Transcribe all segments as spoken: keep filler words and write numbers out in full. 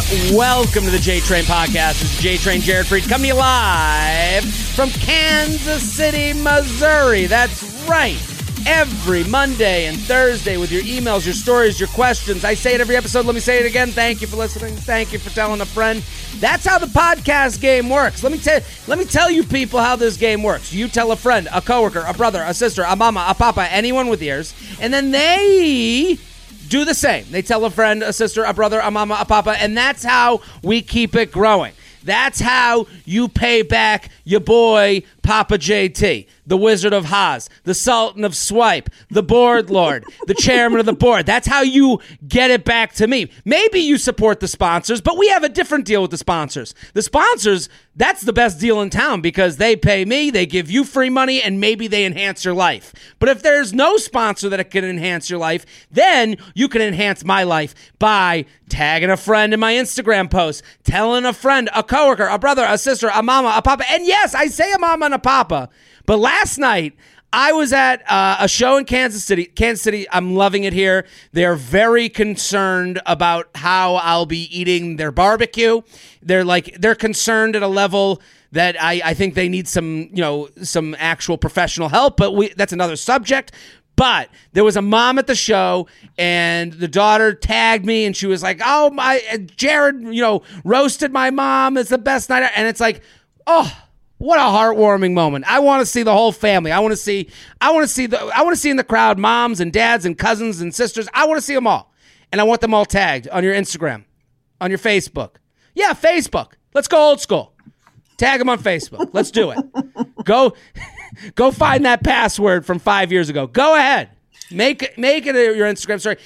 Welcome to the J-Train Podcast. It's J-Train, Jared Freed, coming to you live from Kansas City, Missouri. That's right. Every Monday and Thursday with your emails, your stories, your questions. I say it every episode. Let me say it again. Thank you for listening. Thank you for telling a friend. That's how the podcast game works. Let me tell let me tell you people how this game works. You tell a friend, a coworker, a brother, a sister, a mama, a papa, anyone with ears, and then they do the same. They tell a friend, a sister, a brother, a mama, a papa, and that's how we keep it growing. That's how you pay back your boy, Papa J T, the Wizard of Haas, the Sultan of Swipe, the Board Lord, the Chairman of the Board. That's how you get it back to me. Maybe you support the sponsors, but we have a different deal with the sponsors. The sponsors, that's the best deal in town because they pay me, they give you free money, and maybe they enhance your life. But if there's no sponsor that can enhance your life, then you can enhance my life by tagging a friend in my Instagram post, telling a friend, a coworker, a brother, a sister, a mama, a papa. And yes, I say a mama and a papa. But last night, I was at uh, a show in Kansas City. Kansas City, I'm loving it here. They're very concerned about how I'll be eating their barbecue. They're like, they're concerned at a level that I, I think they need some, you know, some actual professional help. But we, that's another subject. But there was a mom at the show, and the daughter tagged me, and she was like, "Oh my, Jared, you know, roasted my mom. It's the best night." And it's like, oh. What a heartwarming moment. I want to see the whole family. I want to see I want to see the I want to see in the crowd moms and dads and cousins and sisters. I want to see them all. And I want them all tagged on your Instagram, on your Facebook. Yeah, Facebook. Let's go old school. Tag them on Facebook. Let's do it. Go go find that password from five years ago. Go ahead. Make make it your Instagram story.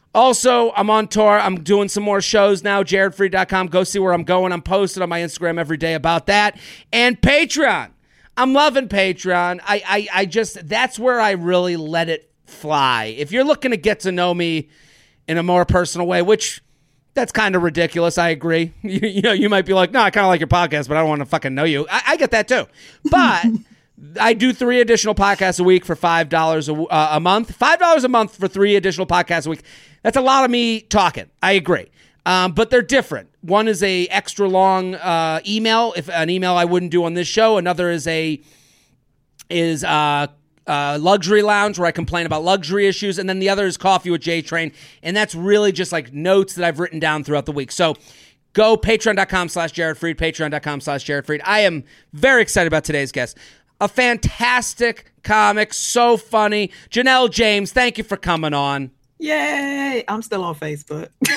Also, I'm on tour. I'm doing some more shows now, jared freed dot com. Go see where I'm going. I'm posting on my Instagram every day about that. And Patreon. I'm loving Patreon. I, I, I just, that's where I really let it fly. If you're looking to get to know me in a more personal way, which that's kind of ridiculous, I agree. You, you know, you might be like, no, I kind of like your podcast, but I don't want to fucking know you. I, I get that too. But I do three additional podcasts a week for five dollars a, uh, a month. five dollars a month for three additional podcasts a week. That's a lot of me talking. I agree. Um, but they're different. One is a extra long uh, email, if an email I wouldn't do on this show. Another is a is uh, uh, luxury lounge where I complain about luxury issues. And then the other is Coffee with J-Train. And that's really just like notes that I've written down throughout the week. So go patreon.com slash Jared Freed, patreon.com slash Jared Freed. I am very excited about today's guest. A fantastic comic, so funny. Janelle James, thank you for coming on. Yay! I'm still on Facebook. So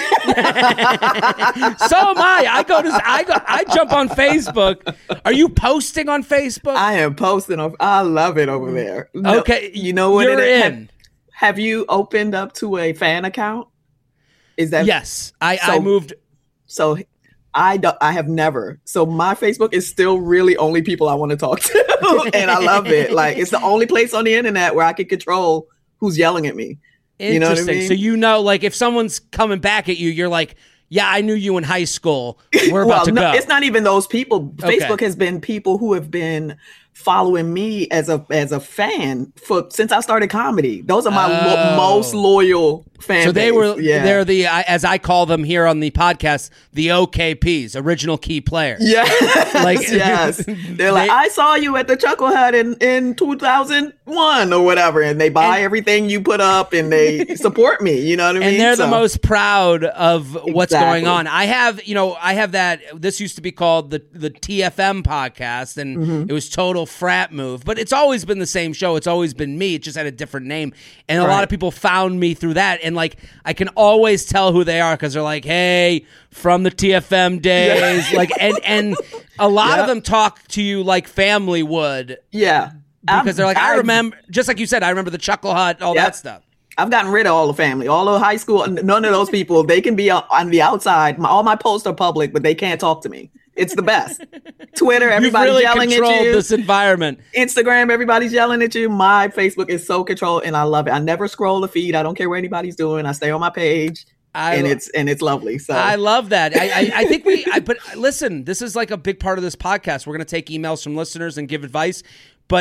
am I. I go to I go I jump on Facebook. Are you posting on Facebook? I am posting on. I love it over there. No, okay, you know what you're it is? in. Have, have you opened up to a fan account? Is that yes? I, so, I moved. So I do, I have never. So my Facebook is still really only people I want to talk to, and I love it. Like it's the only place on the internet where I can control who's yelling at me. Interesting. You know what I mean? So you know, like if someone's coming back at you, you're like, yeah, I knew you in high school. We're about well, to no, go. It's not even those people. Okay. Facebook has been people who have been following me as a as a fan for since I started comedy. Those are my Oh. lo- most loyal fans. So they were, yeah. they're the, as I call them here on the podcast, the O K Ps, original key players. Yeah, Like- yes. They're like, They- I saw you at the Chuckle Hut in, in two thousand one or whatever, and they buy And- everything you put up, and they support me. You know what I mean? And they're the So- most proud of what's Exactly. going on. I have, you know, I have that, this used to be called the, the T F M podcast, and Mm-hmm. it was total frat move, but it's always been the same show. It's always been me. It just had a different name. And a lot Right. of people found me through that. And like, I can always tell who they are because they're like, hey, from the T F M days. Like, and, and a lot Yeah. of them talk to you like family would. Yeah. Because I've- they're like, I I've- remember, just like you said, I remember the Chuckle Hut, all Yep. that stuff. I've gotten rid of all the family, all the high school. None of those people. They can be on on the outside. My, all my posts are public, but they can't talk to me. It's the best. Twitter, You've everybody's really yelling at controlled you. this environment. Instagram, everybody's yelling at you. My Facebook is so controlled, and I love it. I never scroll the feed. I don't care what anybody's doing. I stay on my page, I and lo- it's and it's lovely. So I love that. I, I, I think we, I, but listen, this is like a big part of this podcast. We're going to take emails from listeners and give advice, but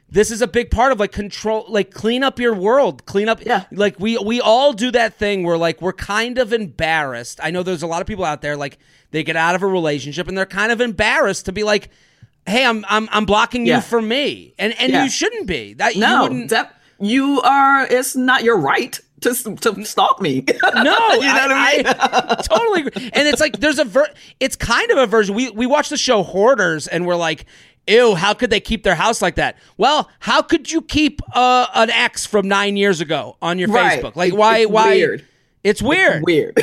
this is a big part of like control, like clean up your world, clean up. Yeah. Like we, we all do that thing where like, we're kind of embarrassed. I know there's a lot of people out there, like they get out of a relationship and they're kind of embarrassed to be like, hey, I'm, I'm, I'm blocking Yeah. you for me. And, and Yeah. you shouldn't be that. No, you wouldn't, that, you are, it's not your right to to stalk me. No, you know I, what I mean? I totally agree. And it's like, there's a, ver- it's kind of a version. We, we watch the show Hoarders and we're like, ew, how could they keep their house like that? Well, how could you keep uh, an ex from nine years ago on your Right. Facebook? Like, why? It's why? weird. It's weird. Weird.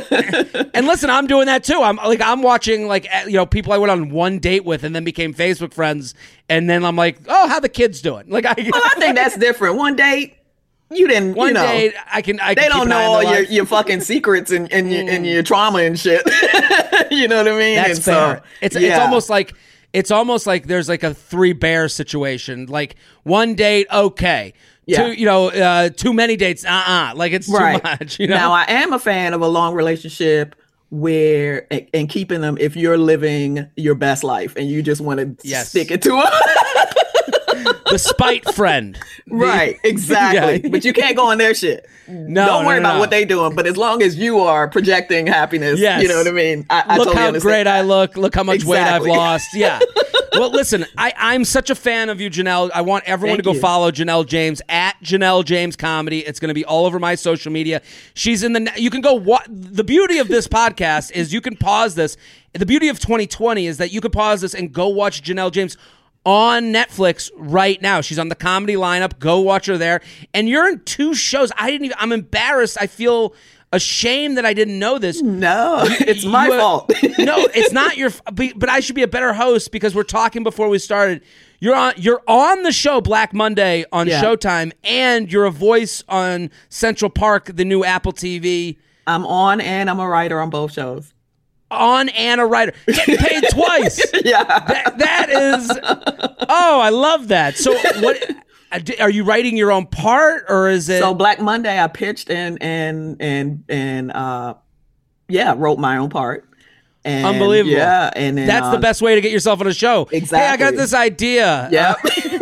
and, and listen, I'm doing that too. I'm like, I'm watching like, you know, people I went on one date with and then became Facebook friends. And then I'm like, oh, how the kids doing? Like, I, Well, I think that's different. One date, you didn't, one you know. date, I can, I They can don't keep know an eye on all their your, life. your fucking secrets and, and, your, and your trauma and shit. You know what I mean? That's and fair. So, it's it's yeah. almost like it's almost like there's like a three bear situation. Like one date, okay. Yeah. Two, you know, uh, too many dates, uh, uh Like it's Right. too much. You know. Now, I am a fan of a long relationship where and, and keeping them if you're living your best life and you just want to Yes. stick it to them. The spite friend. The- Right, exactly. Yeah. But you can't go on their shit. No, Don't worry no, no, about no. what they doing. But as long as you are projecting happiness, Yes. you know what I mean? I, I Look totally how understand. great I look. Look how much weight I've Exactly. lost. Yeah. Well, listen, I, I'm such a fan of you, Janelle. I want everyone Thank to go you. follow Janelle James at Janelle James Comedy. It's going to be all over my social media. She's in the. You can go. What the beauty of this podcast is, you can pause this. The beauty of twenty twenty is that you can pause this and go watch Janelle James on Netflix right now. She's on the comedy lineup. Go watch her there. And you're in two shows. I didn't even. I'm embarrassed. I feel ashamed that I didn't know this. No, it's my You, uh, fault. No, it's not your. f- But but I should be a better host because we're talking before we started. You're on. You're on the show Black Monday on Yeah. Showtime, and you're a voice on Central Park, the new Apple T V. I'm on and I'm a writer on both shows. On and a writer, getting paid twice. Yeah. That, that is. Oh, I love that. So what? Are you writing your own part, or is it? So Black Monday, I pitched and and and and uh, yeah, wrote my own part. And, Unbelievable. Yeah, and then, That's uh, the best way to get yourself on a show. Exactly. Hey, I got this idea. Yeah.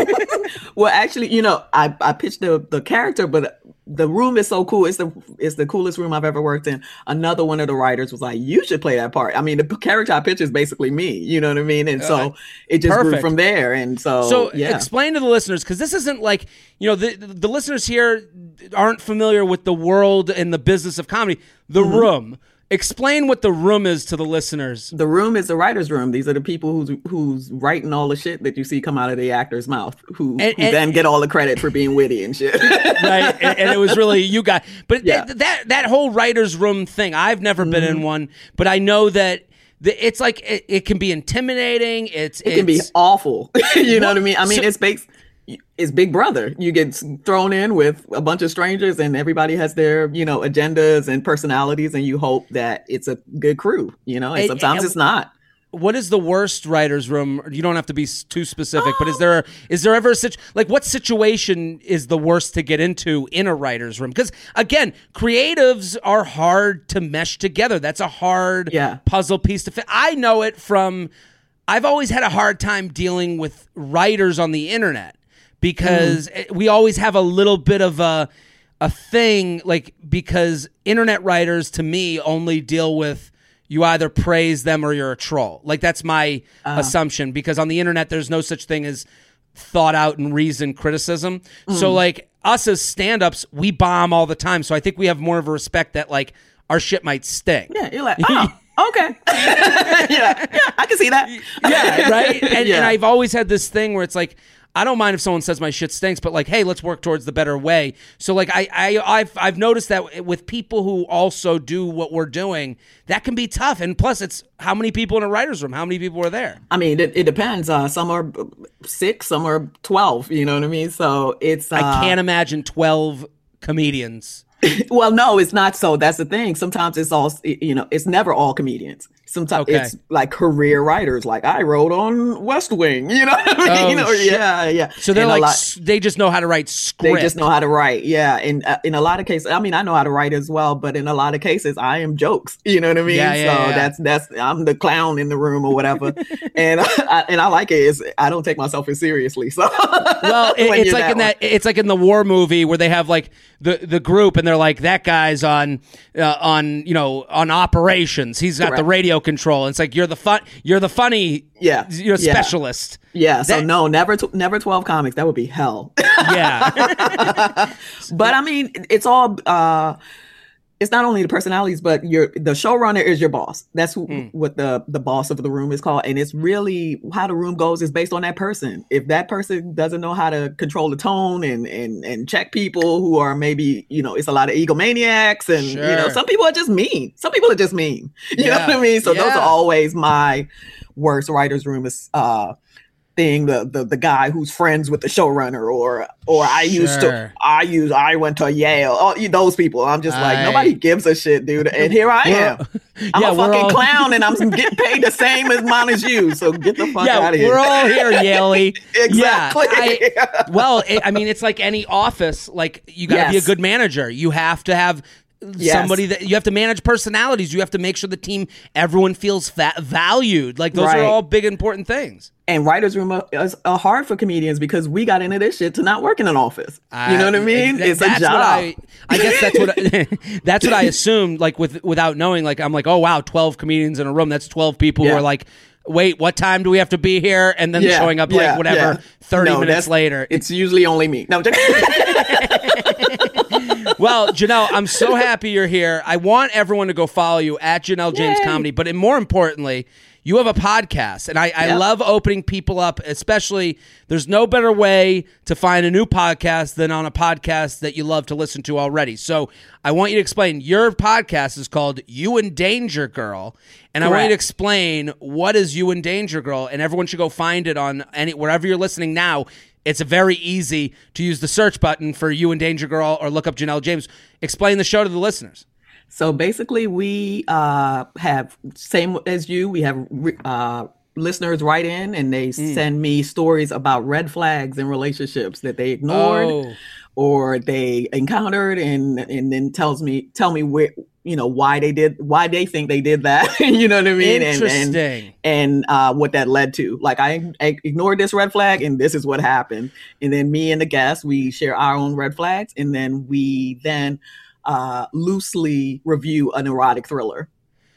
Well, actually, you know, I, I pitched the the character, but the room is so cool. It's the it's the coolest room I've ever worked in. Another one of the writers was like, "You should play that part." I mean, the character I pitched is basically me. You know what I mean? And so it just Perfect. grew from there. And so, So yeah. explain to the listeners, because this isn't like, you know, the the listeners here aren't familiar with the world and the business of comedy. The Mm-hmm. Room. Explain what The Room is to the listeners. The room is the writer's room. These are the people who's who's writing all the shit that you see come out of the actor's mouth, who, And- who and- then get all the credit for being witty and shit. Right, and, and it was really you guys. But Yeah. th- that that whole writer's room thing, I've never been Mm-hmm. in one, but I know that the, it's like it, it can be intimidating. It's It can be it's- awful. You know what I mean? I mean, So- it's based, it's Big Brother. You get thrown in with a bunch of strangers, and everybody has their, you know, agendas and personalities, and you hope that it's a good crew. You know, and And- sometimes and- it's not. What is the worst writer's room? You don't have to be s- too specific, but is there is there ever a situ- like what situation is the worst to get into in a writer's room? Because again, creatives are hard to mesh together. That's a hard Yeah. puzzle piece to fit. I know it from. I've always had a hard time dealing with writers on the internet because it- we always have a little bit of a a thing, like, because internet writers to me only deal with you either praise them or you're a troll. Like, that's my assumption, because on the internet there's no such thing as thought out and reasoned criticism. So like us as stand-ups, we bomb all the time. So I think we have more of a respect that like our shit might stink. Yeah, you're like, oh, okay. yeah, yeah, I can see that. Yeah, right? And, Yeah. and I've always had this thing where it's like, I don't mind if someone says my shit stinks, but like, hey, let's work towards the better way. So like, I, I, I've, I've noticed that with people who also do what we're doing, that can be tough. And plus, it's how many people in a writer's room? How many people are there? I mean, it, it depends. Uh, some are six, some are twelve. You know what I mean? So it's. Uh, I can't imagine twelve comedians. Well, no, it's not so. That's the thing. Sometimes it's all, you know, it's never all comedians. Sometimes Okay. it's like career writers, like I wrote on West Wing, you know what I mean? Oh, or, shit. yeah, yeah. So they're And a like, lot- s- they just know how to write script. they just know how to write, yeah. And uh, in a lot of cases, I mean, I know how to write as well, but in a lot of cases, I am jokes. You know what I mean? Yeah, yeah, so yeah. that's that's I'm the clown in the room or whatever, and I, and I like it. Is I don't take myself as seriously. So Well, it, when it's you're like in one. that. It's like in the war movie where they have like the, the group, and they're like, that guy's on uh, on you know on operations. He's got the Correct. radio control. And it's like you're the fun. You're the funny. Yeah, You're a yeah. specialist. Yeah, so That- no, never, tw- never twelve comics. That would be hell. Yeah. But I mean, it's all. Uh, it's not only the personalities, but your the showrunner is your boss. That's who, Mm. what the the boss of the room is called, and it's really how the room goes is based on that person. If that person doesn't know how to control the tone and and and check people who are maybe you know, it's a lot of egomaniacs, and you know, Sure. some people are just mean. Some people are just mean. You know Yeah. what I mean? So those Yeah. are always my worst writers' room is. Uh, thing the, the the guy who's friends with the showrunner or or I used Sure. to I use I went to Yale, oh you- those people. I'm just like, I- nobody gives a shit, dude, and here I We're- am. I'm yeah, a we're fucking all- clown and I'm getting paid the same amount as you, so get the fuck Yeah, out of here. we're all here, Yaley. Exactly. Yeah, I, well, it, I mean, it's like any office. Like you got to be a Yes. good manager. You have to have Yes. somebody that you have to manage personalities. You have to make sure the team, everyone feels fa- valued. Like those Right. are all big important things. And writers' room are- is uh, hard for comedians because we got into this shit to not work in an office. You know what I mean? Th- It's a that's job. What I, I guess that's what I, that's what I assumed. Like with without knowing, like I'm like, oh wow, twelve comedians in a room. That's twelve people who Yeah. are like, wait, what time do we have to be here? And then Yeah, showing up yeah, like whatever yeah. thirty No, minutes that's- later. It's usually only me. No, I'm joking. Well, Janelle, I'm so happy you're here. I want everyone to go follow you at Janelle James Yay. Comedy, but more importantly, you have a podcast, and I, I Yep. love opening people up, especially there's no better way to find a new podcast than on a podcast that you love to listen to already. So I want you to explain, your podcast is called You and Danger Girl, and I want you to Correct. explain what is You and Danger Girl, and everyone should go find it on any wherever you're listening now. It's very easy to use the search button for You and Danger Girl or look up Janelle James. Explain the show to the listeners. So basically, we uh, have, same as you, we have uh, listeners write in and they send me stories about red flags in relationships that they ignored Oh. or they encountered, and and then tells me tell me where you know why they did why they think they did that. You know what I mean? And- Interesting. And, and uh, what that led to. Like I, I ignored this red flag, and this is what happened. And then me and the guest, we share our own red flags, and then we then. Uh, loosely review an erotic thriller.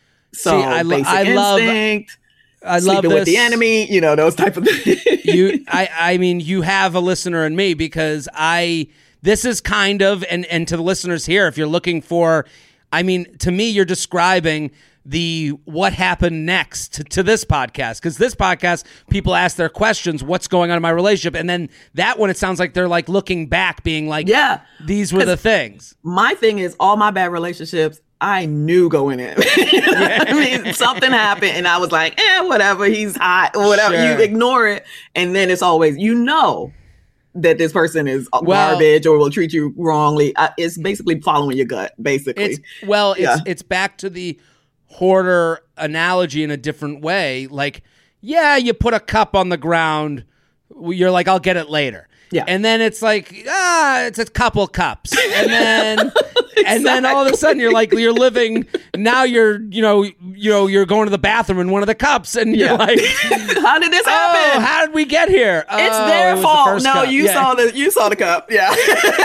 So See, I lo- Basic I love- Instinct, I love Sleeping this. with the Enemy, you know, those type of things. you I, I mean you have a listener in me, because I this is kind of and and to the listeners here, if you're looking for, I mean, to me you're describing the what happened next to, to this podcast, because this podcast people ask their questions, what's going on in my relationship, and then that one it sounds like they're like looking back being like, Yeah. these were the things. My thing is all my bad relationships, I knew going in. You know what I mean, something happened and I was like, eh, whatever, he's hot, or whatever. Sure. You ignore it. And then it's always, you know, that this person is Well- garbage or will treat you wrongly. Uh, it's basically following your gut, basically. It's well, it's Yeah. it's back to the hoarder analogy in a different way. Like, yeah, you put a cup on the ground, you're like, I'll get it later. Yeah. And then it's like, ah, it's a couple cups. And then and then all of a sudden you're like, you're living, now you're, you know, you know, you're going to the bathroom in one of the cups and Yeah. you're like, How did this oh, happen? how did we get here? It's Oh, their it was the fault. first No, cup. you Yeah. saw the you saw the cup. Yeah.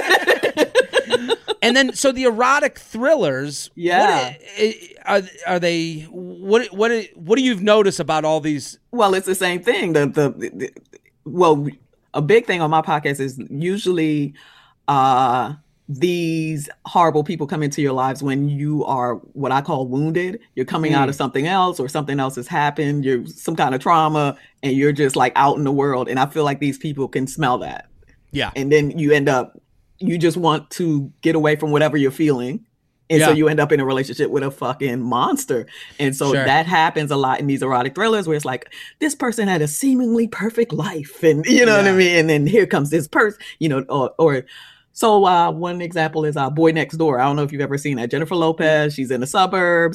And then, so the erotic thrillers, Yeah. what, are are they? What what what do you notice about all these? Well, it's the same thing. The, the the well, a big thing on my podcast is usually uh these horrible people come into your lives when you are what I call wounded. You're coming out of something else, or something else has happened. You're some kind of trauma, and you're just like out in the world. And I feel like these people can smell that, Yeah, and then you end up you just want to get away from whatever you're feeling. And so Yeah. you end up in a relationship with a fucking monster. And so Sure. that happens a lot in these erotic thrillers where it's like, this person had a seemingly perfect life. And you know what I Yeah. mean? And then here comes this person, you know, or, or so uh, one example is uh, Boy Next Door. I don't know if you've ever seen that. Jennifer Lopez, she's in the suburbs.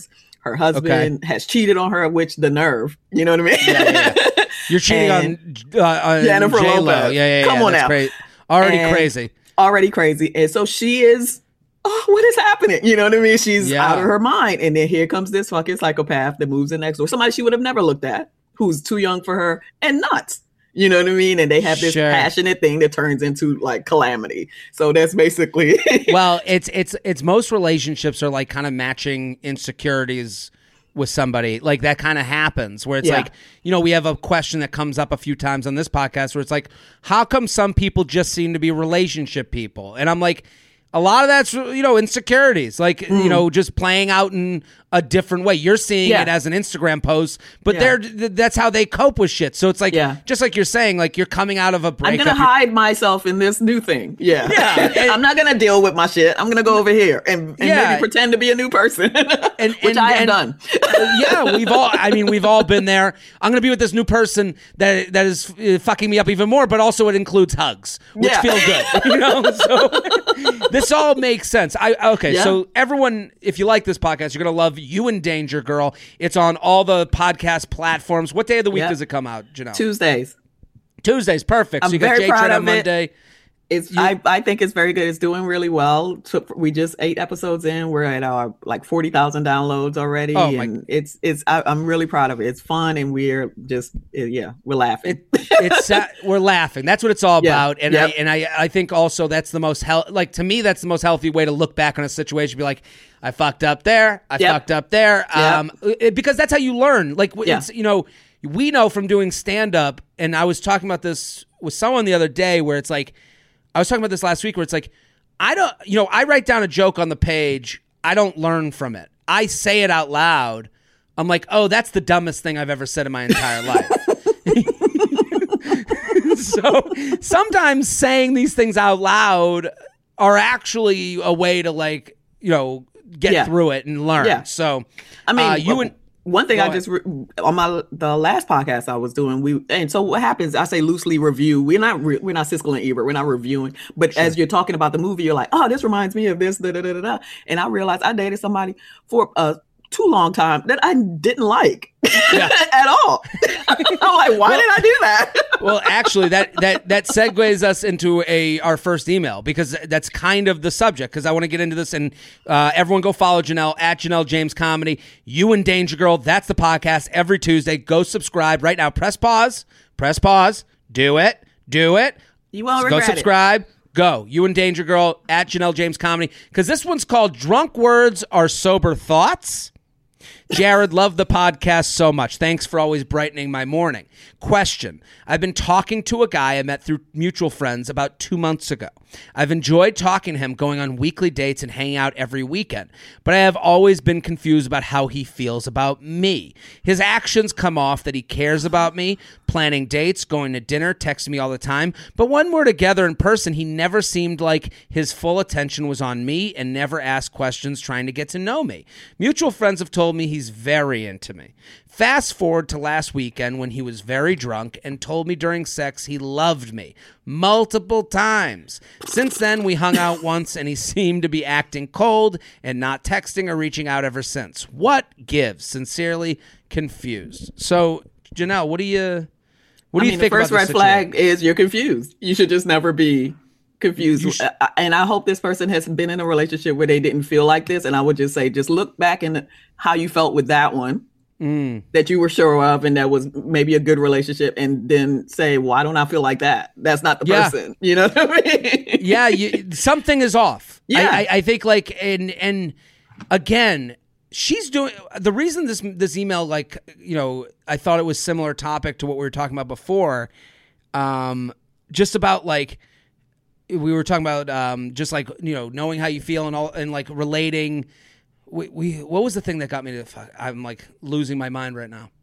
Her husband okay. has cheated on her, which the nerve, you know what I mean? Yeah, yeah, yeah. You're cheating and, on, uh, on Jennifer J-Lo. Lopez. Yeah, yeah, Come yeah. on That's now. Cra- already and crazy. Already crazy. And so she is, oh, what is happening? You know what I mean? She's yeah. out of her mind. And then here comes this fucking psychopath that moves in next door. Somebody she would have never looked at, who's too young for her and nuts. You know what I mean? And they have this sure. passionate thing that turns into like calamity. So that's basically well, it's it's it's most relationships are like kind of matching insecurities with somebody. Like that kind of happens where it's yeah. like, you know, we have a question that comes up a few times on this podcast where it's like, how come some people just seem to be relationship people? And I'm like, a lot of that's, you know, insecurities, like, mm. you know, just playing out in a different way. You're seeing yeah. it as an Instagram post, but yeah. they're that's how they cope with shit. So it's like, yeah. just like you're saying, like you're coming out of a breakup. I'm going to hide myself in this new thing. Yeah. yeah. And, I'm not going to deal with my shit. I'm going to go over here and, and yeah. maybe pretend to be a new person, and, which and, I have and, done. yeah, we've all, I mean, we've all been there. I'm going to be with this new person that that is uh, fucking me up even more, but also it includes hugs, which yeah. feel good. You know, so this all makes sense. I Okay, yeah. so everyone, if you like this podcast, you're going to love You and Danger Girl. It's on all the podcast platforms. What day of the week yep. does it come out, Janelle? Tuesdays. Tuesdays, perfect. I'm so you very got proud J-Train of on Monday. It. It's you, I, I think it's very good. It's doing really well. Took, we just eight episodes in. We're at our like forty thousand downloads already. Oh my. And it's it's I, I'm really proud of it. It's fun and we're just yeah we're laughing. It, it's uh, we're laughing. That's what it's all yeah. about. And yep. I and I I think also that's the most hel- like to me that's the most healthy way to look back on a situation. Be like, I fucked up there. I yep. fucked up there. Yep. Um, it, because that's how you learn. Like yeah. it's you know we know from doing stand up. And I was talking about this with someone the other day where it's like. I was talking about this last week where it's like, I don't, you know, I write down a joke on the page. I don't learn from it. I say it out loud. I'm like, oh, that's the dumbest thing I've ever said in my entire life. So sometimes saying these things out loud are actually a way to like, you know, get yeah. through it and learn. Yeah. So I mean, uh, you and one thing Go I ahead. just re- on my the last podcast I was doing, we and so what happens? I say loosely review. We're not re- we're not Siskel and Ebert. We're not reviewing. But sure. as you're talking about the movie, you're like, oh, this reminds me of this. Da, da, da, da, da. And I realized I dated somebody for a too long time that I didn't like yeah. at all. I'm like, why well, did I do that? Well, actually, that that that segues us into a our first email because that's kind of the subject. Because I want to get into this, and uh, everyone go follow Janelle at Janelle James Comedy. You and Danger Girl, that's the podcast every Tuesday. Go subscribe right now. Press pause. Press pause. Do it. Do it. You won't go regret subscribe. It. Go. You and Danger Girl at Janelle James Comedy. Because this one's called Drunk Words Are Sober Thoughts. Jared, love the podcast so much. Thanks for always brightening my morning. Question. I've been talking to a guy I met through mutual friends about two months ago. I've enjoyed talking to him, going on weekly dates and hanging out every weekend, but I have always been confused about how he feels about me. His actions come off that he cares about me, planning dates, going to dinner, texting me all the time, but when we're together in person, he never seemed like his full attention was on me and never asked questions trying to get to know me. Mutual friends have told me he's very into me. Fast forward to last weekend when he was very drunk and told me during sex he loved me multiple times. Since then, we hung out once and he seemed to be acting cold and not texting or reaching out ever since. What gives? Sincerely, confused. So, Janelle, what do you what do I you mean, think the first about red this flag is you're confused. You should just never be confused. Sh- and I hope this person has been in a relationship where they didn't feel like this. And I would just say, just look back and how you felt with that one. Mm. That you were sure of and that was maybe a good relationship, and then say, why don't I feel like that? That's not the yeah. person. You know what I mean? Yeah, you, something is off. Yeah. I, I, I think like, and and again, she's doing, the reason this this email, like, you know, I thought it was similar topic to what we were talking about before, um, just about like, we were talking about um, just like, you know, knowing how you feel and all, and like relating. We, we what was the thing that got me to fuck, I'm like losing my mind right now.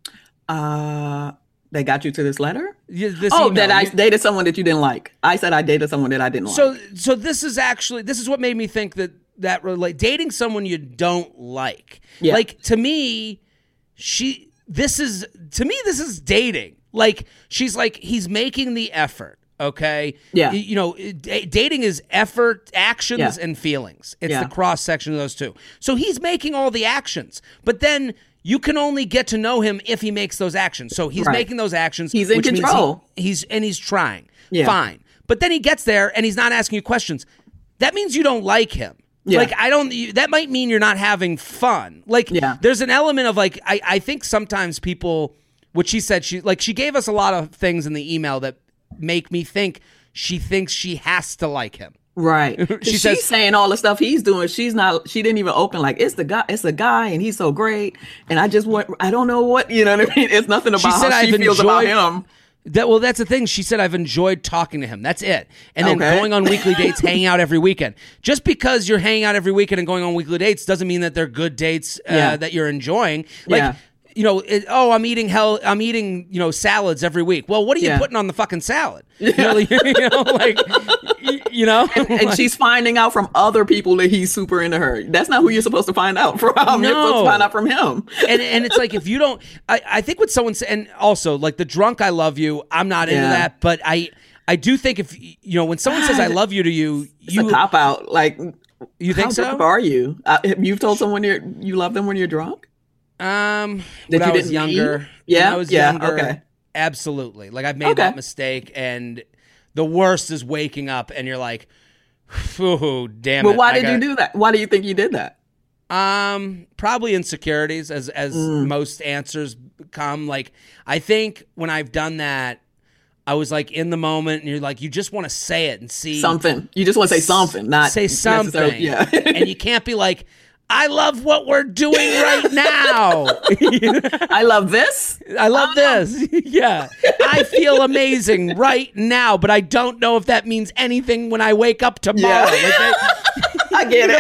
Uh, they got you to this letter? Yeah, this oh, email. that I dated someone that you didn't like. I said I dated someone that I didn't so, like. So this is actually, this is what made me think that, that relate dating someone you don't like. Yeah. Like to me, she, this is, to me, this is dating. Like she's like, he's making the effort. okay? Yeah. You know, d- dating is effort, actions, Yeah. and feelings. It's Yeah. the cross section of those two. So he's making all the actions, but then you can only get to know him if he makes those actions. So he's Right. making those actions. He's in which means control. he- he's and he's trying. Yeah. Fine. But then he gets there and he's not asking you questions. That means you don't like him. Yeah. Like, I don't, you- that might mean you're not having fun. Like, Yeah. there's an element of like, I, I think sometimes people, what she said, she, like, she gave us a lot of things in the email that make me think she thinks she has to like him. Right. She she's says- saying all the stuff he's doing. She's not, she didn't even open like, it's the guy, it's a guy and he's so great. And I just want, I don't know what, you know what I mean? It's nothing about She said, how she "I've feels about enjoyed- him. That, well, that's the thing. She said, I've enjoyed talking to him. That's it. And then Okay. going on weekly dates, hanging out every weekend. Just because you're hanging out every weekend and going on weekly dates doesn't mean that they're good dates uh, Yeah. that you're enjoying. Like, Yeah. you know, it, oh, I'm eating hell. I'm eating, you know, salads every week. Well, what are you Yeah. putting on the fucking salad? You know, like, you know, like, y- you know, And she's finding out from other people that he's super into her. That's not who you're supposed to find out from. You're supposed No. to find out from him. and and it's like if you don't, I, I think what someone said, and also like the drunk I love you, I'm not into Yeah. that, but I I do think if you know when someone says I love you to you, It's you a cop out. Like, you think how so? drunk are you? Uh, you've told someone you're, you love them when you're drunk? Um, That when you I was didn't younger, mean? Yeah? when I was Yeah, younger, okay. absolutely. Like I've made Okay. that mistake, and the worst is waking up and you're like, "Ooh, damn Well, it!" why I did got- you do that? Why do you think you did that? Um, probably insecurities, as as Mm. most answers come. Like I think when I've done that, I was like in the moment, and you're like, you just want to say it and see Something. You just want to say something, not say something. necessarily- Yeah. And you can't be like, I love what we're doing right now. I love this. I love this. Yeah. I feel amazing right now, but I don't know if that means anything when I wake up tomorrow. Yeah. Like, I- I get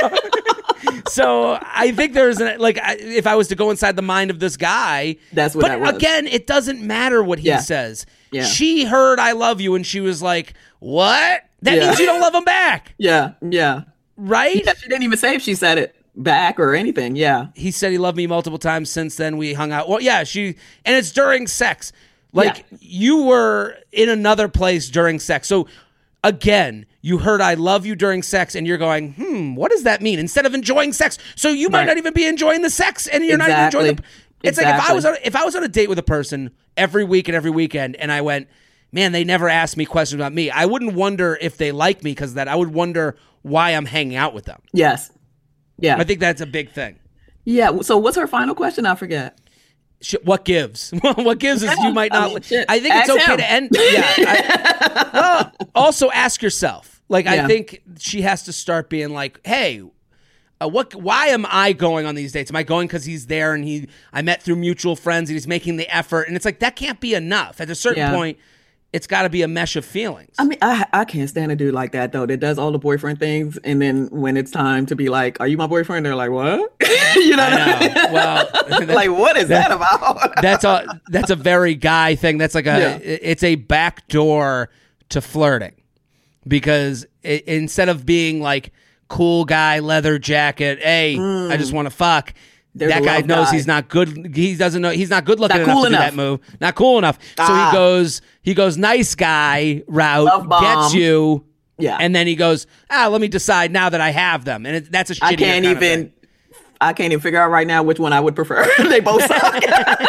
it. so I think there's an, like, I- if I was to go inside the mind of this guy, That's what but that was. again, it doesn't matter what he Yeah. says. Yeah. She heard I love you and she was like, what? That Yeah. means you don't love him back, Yeah. Yeah. right? Yeah. She didn't even say if she said it back or anything. Yeah. He said he loved me multiple times since then. We hung out. Well, yeah, she, and it's during sex. Like Yeah. you were in another place during sex. So again, you heard I love you during sex and you're going, hmm, what does that mean? Instead of enjoying sex. So you might Right. not even be enjoying the sex and you're not even Exactly. enjoying the, it's like if I Exactly. was on, if I was on a date with a person every week and every weekend and I went, man, they never asked me questions about me. I wouldn't wonder if they like me because of that. I would wonder why I'm hanging out with them. Yes. Yeah. I think that's a big thing. Yeah. So what's her final question? I forget. Sh- what gives? What gives is you might I not. mean, shit. I think it's Ask okay him. to end. Yeah. I, well, also ask yourself. Like I Yeah. think she has to start being like, hey, uh, what? Why am I going on these dates? Am I going because he's there and he? I met through mutual friends and he's making the effort. And it's like that can't be enough. At a certain Yeah. point, it's got to be a mesh of feelings. I mean, I I can't stand a dude like that though. That does all the boyfriend things, and then when it's time to be like, "Are you my boyfriend?" They're like, "What?" you know? I What I mean? know. Well, like, what is that, about? that's a that's a very guy thing. That's like a Yeah. it's a back door to flirting because it, instead of being like cool guy, leather jacket, hey, I just want to fuck. There's that a guy love knows guy. he's not good. He doesn't know he's not good looking Not enough cool to do enough. that move. Not cool enough. So Ah. he goes he goes nice guy route, Love bomb. gets you, Yeah. and then he goes ah. Let me decide now that I have them, and it, that's a shittier I can't kind of even. thing. I can't even figure out right now which one I would prefer. They both suck.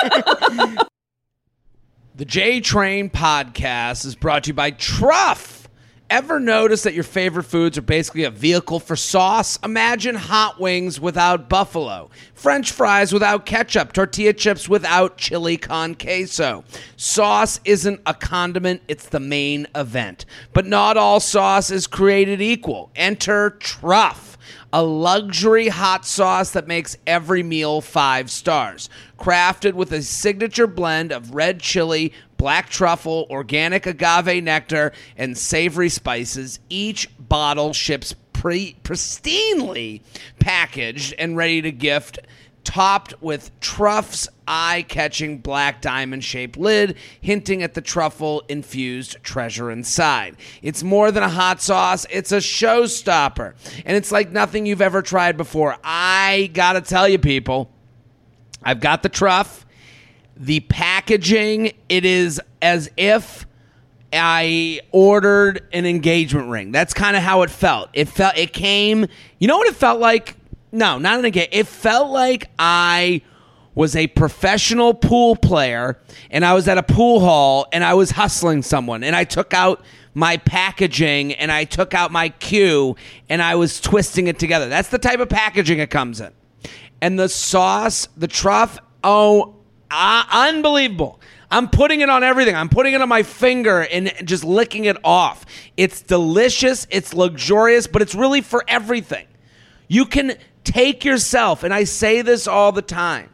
The J Train podcast is brought to you by Truff. Ever notice that your favorite foods are basically a vehicle for sauce? Imagine hot wings without buffalo, French fries without ketchup, tortilla chips without chili con queso. Sauce isn't a condiment, it's the main event. But not all sauce is created equal. Enter Truff, a luxury hot sauce that makes every meal five stars. Crafted with a signature blend of red chili, black truffle, organic agave nectar, and savory spices, each bottle ships pre- pristinely packaged and ready to gift, topped with Truff's eye-catching black diamond-shaped lid, hinting at the truffle-infused treasure inside. It's more than a hot sauce, it's a showstopper, and it's like nothing you've ever tried before. I gotta tell you, people, I've got the Truff. The packaging, it is as if I ordered an engagement ring. That's kind of how it felt. It felt, it came, you know what it felt like? No, not an engagement. It felt like I was a professional pool player and I was at a pool hall and I was hustling someone and I took out my packaging and I took out my cue and I was twisting it together. That's the type of packaging it comes in. And the sauce, the truff, oh, uh, unbelievable. I'm putting it on everything. I'm putting it on my finger and just licking it off. It's delicious. It's luxurious, but it's really for everything. You can take yourself, and I say this all the time,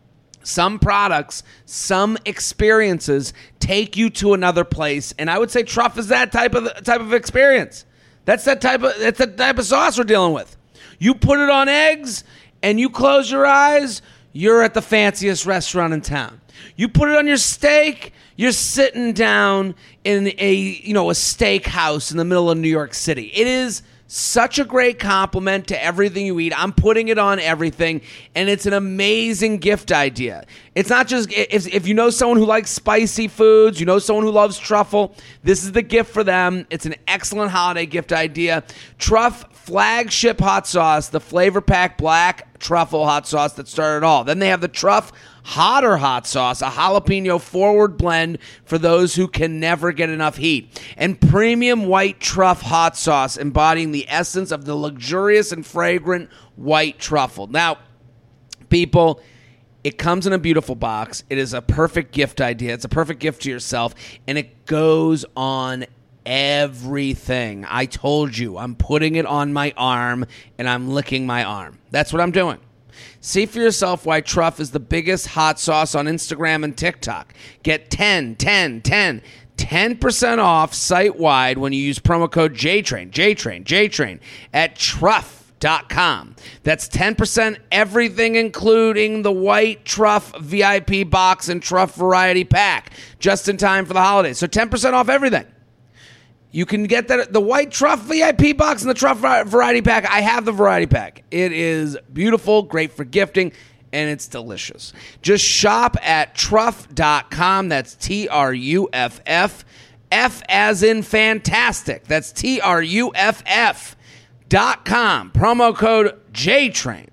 some products, some experiences take you to another place, and I would say Truff is that type of type of experience. That's that type of that's the type of sauce we're dealing with. You put it on eggs, and you close your eyes, you're at the fanciest restaurant in town. You put it on your steak, you're sitting down in a you know a steakhouse in the middle of New York City. It is such a great compliment to everything you eat. I'm putting it on everything, and it's an amazing gift idea. It's not just, if, if you know someone who likes spicy foods, you know someone who loves truffle, this is the gift for them. It's an excellent holiday gift idea. Truff flagship hot sauce, the flavor pack black truffle hot sauce that started it all. Then they have the Truff hotter hot sauce, a jalapeno forward blend for those who can never get enough heat, and premium white truff hot sauce embodying the essence of the luxurious and fragrant white truffle. Now, people, it comes in a beautiful box. It is a perfect gift idea. It's a perfect gift to yourself, and it goes on everything. I told you, I'm putting it on my arm, and I'm licking my arm. That's what I'm doing. See for yourself why Truff is the biggest hot sauce on Instagram and TikTok. Get ten, ten, ten, ten percent off site-wide when you use promo code JTRAIN, JTRAIN, JTRAIN at truff dot com. That's ten percent everything, including the white Truff V I P box and Truff variety pack, just in time for the holidays. So ten percent off everything. You can get that the white Truff V I P box and the Truff variety pack. I have the variety pack. It is beautiful, great for gifting, and it's delicious. Just shop at truff dot com. That's T R U F F. F as in fantastic. That's T R U F F dot com. Promo code JTRAIN.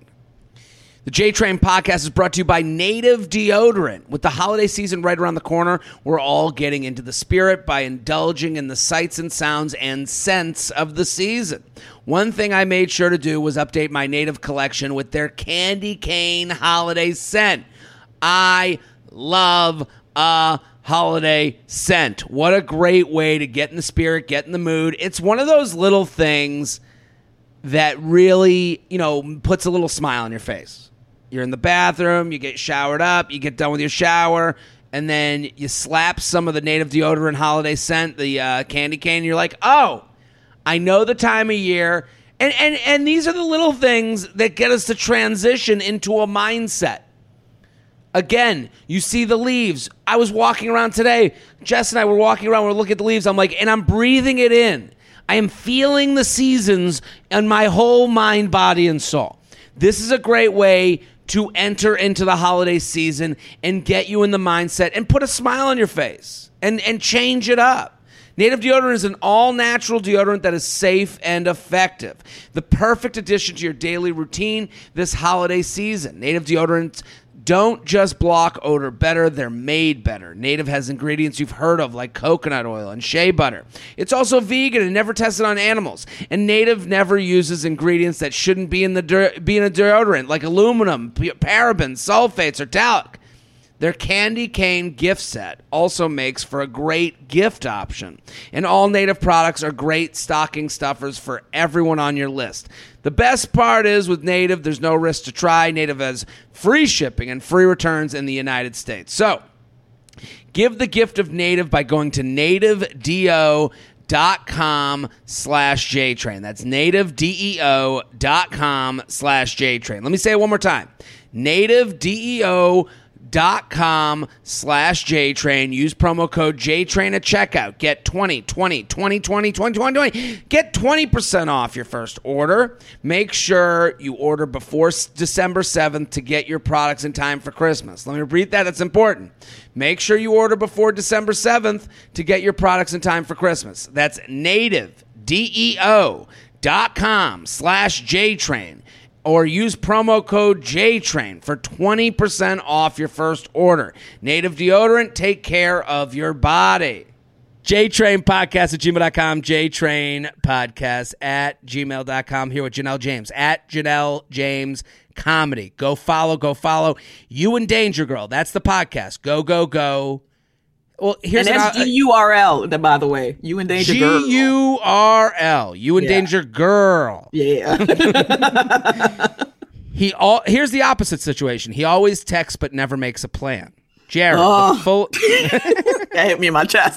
The J-Train podcast is brought to you by Native Deodorant. With the holiday season right around the corner, we're all getting into the spirit by indulging in the sights and sounds and scents of the season. One thing I made sure to do was update my Native collection with their Candy Cane holiday scent. I love a holiday scent. What a great way to get in the spirit, get in the mood. It's one of those little things that really, you know, puts a little smile on your face. You're in the bathroom, you get showered up, you get done with your shower, and then you slap some of the Native Deodorant holiday scent, the uh, candy cane, and you're like, oh, I know the time of year. And, and, and these are the little things that get us to transition into a mindset. Again, you see the leaves. I was walking around today. Jess and I were walking around, we're looking at the leaves. I'm like, and I'm breathing it in. I am feeling the seasons in my whole mind, body, and soul. This is a great way to enter into the holiday season and get you in the mindset and put a smile on your face and, and change it up. Native Deodorant is an all-natural deodorant that is safe and effective. The perfect addition to your daily routine this holiday season. Native Deodorants don't just block odor better, they're made better. Native has ingredients you've heard of like coconut oil and shea butter. It's also vegan and never tested on animals. And Native never uses ingredients that shouldn't be in the de- be in a deodorant like aluminum, parabens, sulfates, or talc. Their Candy Cane gift set also makes for a great gift option. And all Native products are great stocking stuffers for everyone on your list. The best part is with Native, there's no risk to try. Native has free shipping and free returns in the United States. So, give the gift of Native by going to native deo dot com slash JTrain. That's native deo dot com slash JTrain. Let me say it one more time. native deo dot com slash JTrain. Use promo code JTrain at checkout. Get twenty, twenty, twenty, twenty, twenty, twenty, twenty. Get twenty percent off your first order. Make sure you order before December seventh to get your products in time for Christmas. Let me repeat that. That's important. Make sure you order before December seventh to get your products in time for Christmas. That's native, D E O, dot com slash JTrain. Or use promo code JTrain for twenty percent off your first order. Native Deodorant, take care of your body. JTrain Podcast at gmail dot com. JTrain Podcast at gmail dot com. Here with Janelle James at Janelle James Comedy. Go follow, go follow. You and Danger Girl. That's the podcast. Go, go, go. Well, here's and that's an, G U R L, by the way. You and Danger Girl. G U R L. You and Yeah. Danger Girl. Yeah. He all here's the opposite situation. He always texts but never makes a plan. Jared, Oh. the full That hit me in my chest.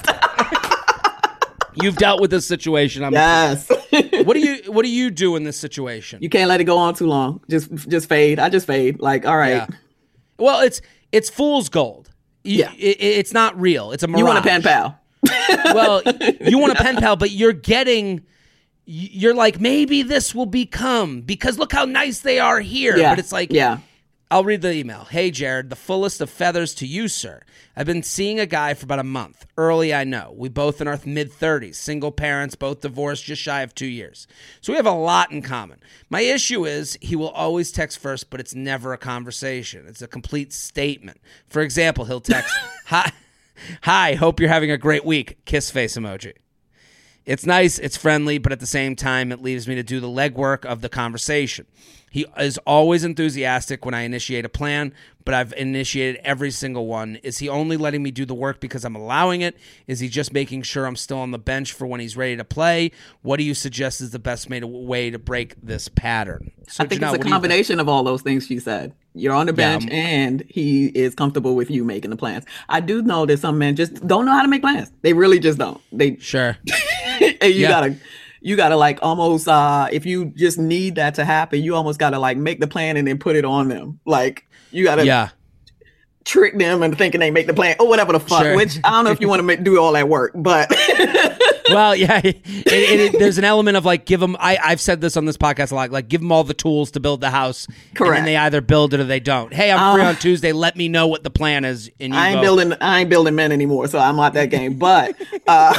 you've dealt with this situation. I'm, Yes. What do you what do you do in this situation? You can't let it go on too long. Just just fade. I just fade. Like, all right. Yeah. Well, it's it's fool's gold. You, Yeah. it, it's not real. It's a mirage. You want a pen pal. Well, you want a pen pal, but you're getting. You're like, maybe this will become, because look how nice they are here. Yeah. But it's like, yeah. I'll read the email. Hey, Jared, the fullest of feathers to you, sir. I've been seeing a guy for about a month. Early, I know. We both in our mid-thirties. Single parents, both divorced, just shy of two years. So we have a lot in common. My issue is he will always text first, but it's never a conversation. It's a complete statement. For example, he'll text, hi, hi, hope you're having a great week. Kiss face emoji. It's nice, it's friendly, but at the same time, it leaves me to do the legwork of the conversation. He is always enthusiastic when I initiate a plan, but I've initiated every single one. Is he only letting me do the work because I'm allowing it? Is he just making sure I'm still on the bench for when he's ready to play? What do you suggest is the best way to break this pattern? So, I think Janelle, it's a combination of all those things she said. You're on the bench Yeah. and he is comfortable with you making the plans. I do know that some men just don't know how to make plans. They really just don't. They Sure. and you Yeah. gotta you gotta like almost uh if you just need that to happen, you almost gotta like make the plan and then put it on them. Like you gotta Yeah. trick them into thinking they make the plan or whatever the fuck. Sure. Which I don't know if you want to make, do all that work, but Well, yeah, it, it, it, there's an element of like, give them, I, I've said this on this podcast a lot, like give them all the tools to build the house. And Correct. then they either build it or they don't. Hey, I'm free Um, on Tuesday. Let me know what the plan is. And you I ain't go, building I ain't building men anymore, so I'm not that game. But uh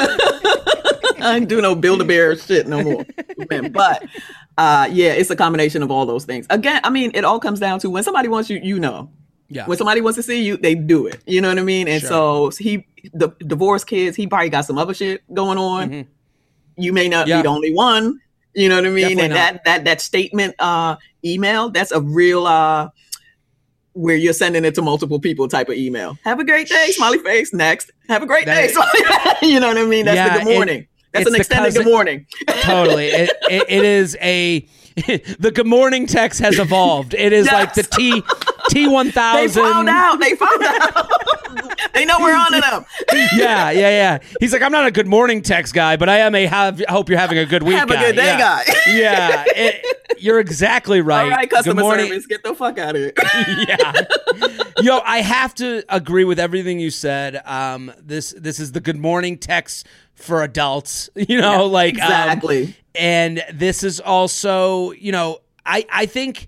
I ain't do no build a bear shit no more. Man, but uh yeah, it's a combination of all those things. Again, I mean, it all comes down to when somebody wants you, you know. Yeah. When somebody wants to see you, they do it. You know what I mean? And Sure. so he the divorced kids, he probably got some other shit going on. Mhm. You may not Yeah. be the only one. You know what I mean? Definitely and not. that that that statement uh email, that's a real uh where you're sending it to multiple people type of email. Have a great day, smiley face. Next. Have a great That day, is- smiley. You know what I mean? That's Yeah, the good morning. it- That's it's an the extended cousin- good morning. Totally. It, it, it is a, the good morning text has evolved. It is Yes. like the T, T one They thousand. found out. They found out. They know we're on to them. Yeah, yeah, yeah. He's like, I'm not a good morning text guy, but I am a have, hope you're having a good week Have a guy. good day yeah. guy. Yeah, it, you're exactly right. All right, Good customer morning. service, get the fuck out of here. Yeah. Yo, I have to agree with everything you said. Um, this this is the good morning text for adults, you know, like um, Exactly. and this is also, you know, I I think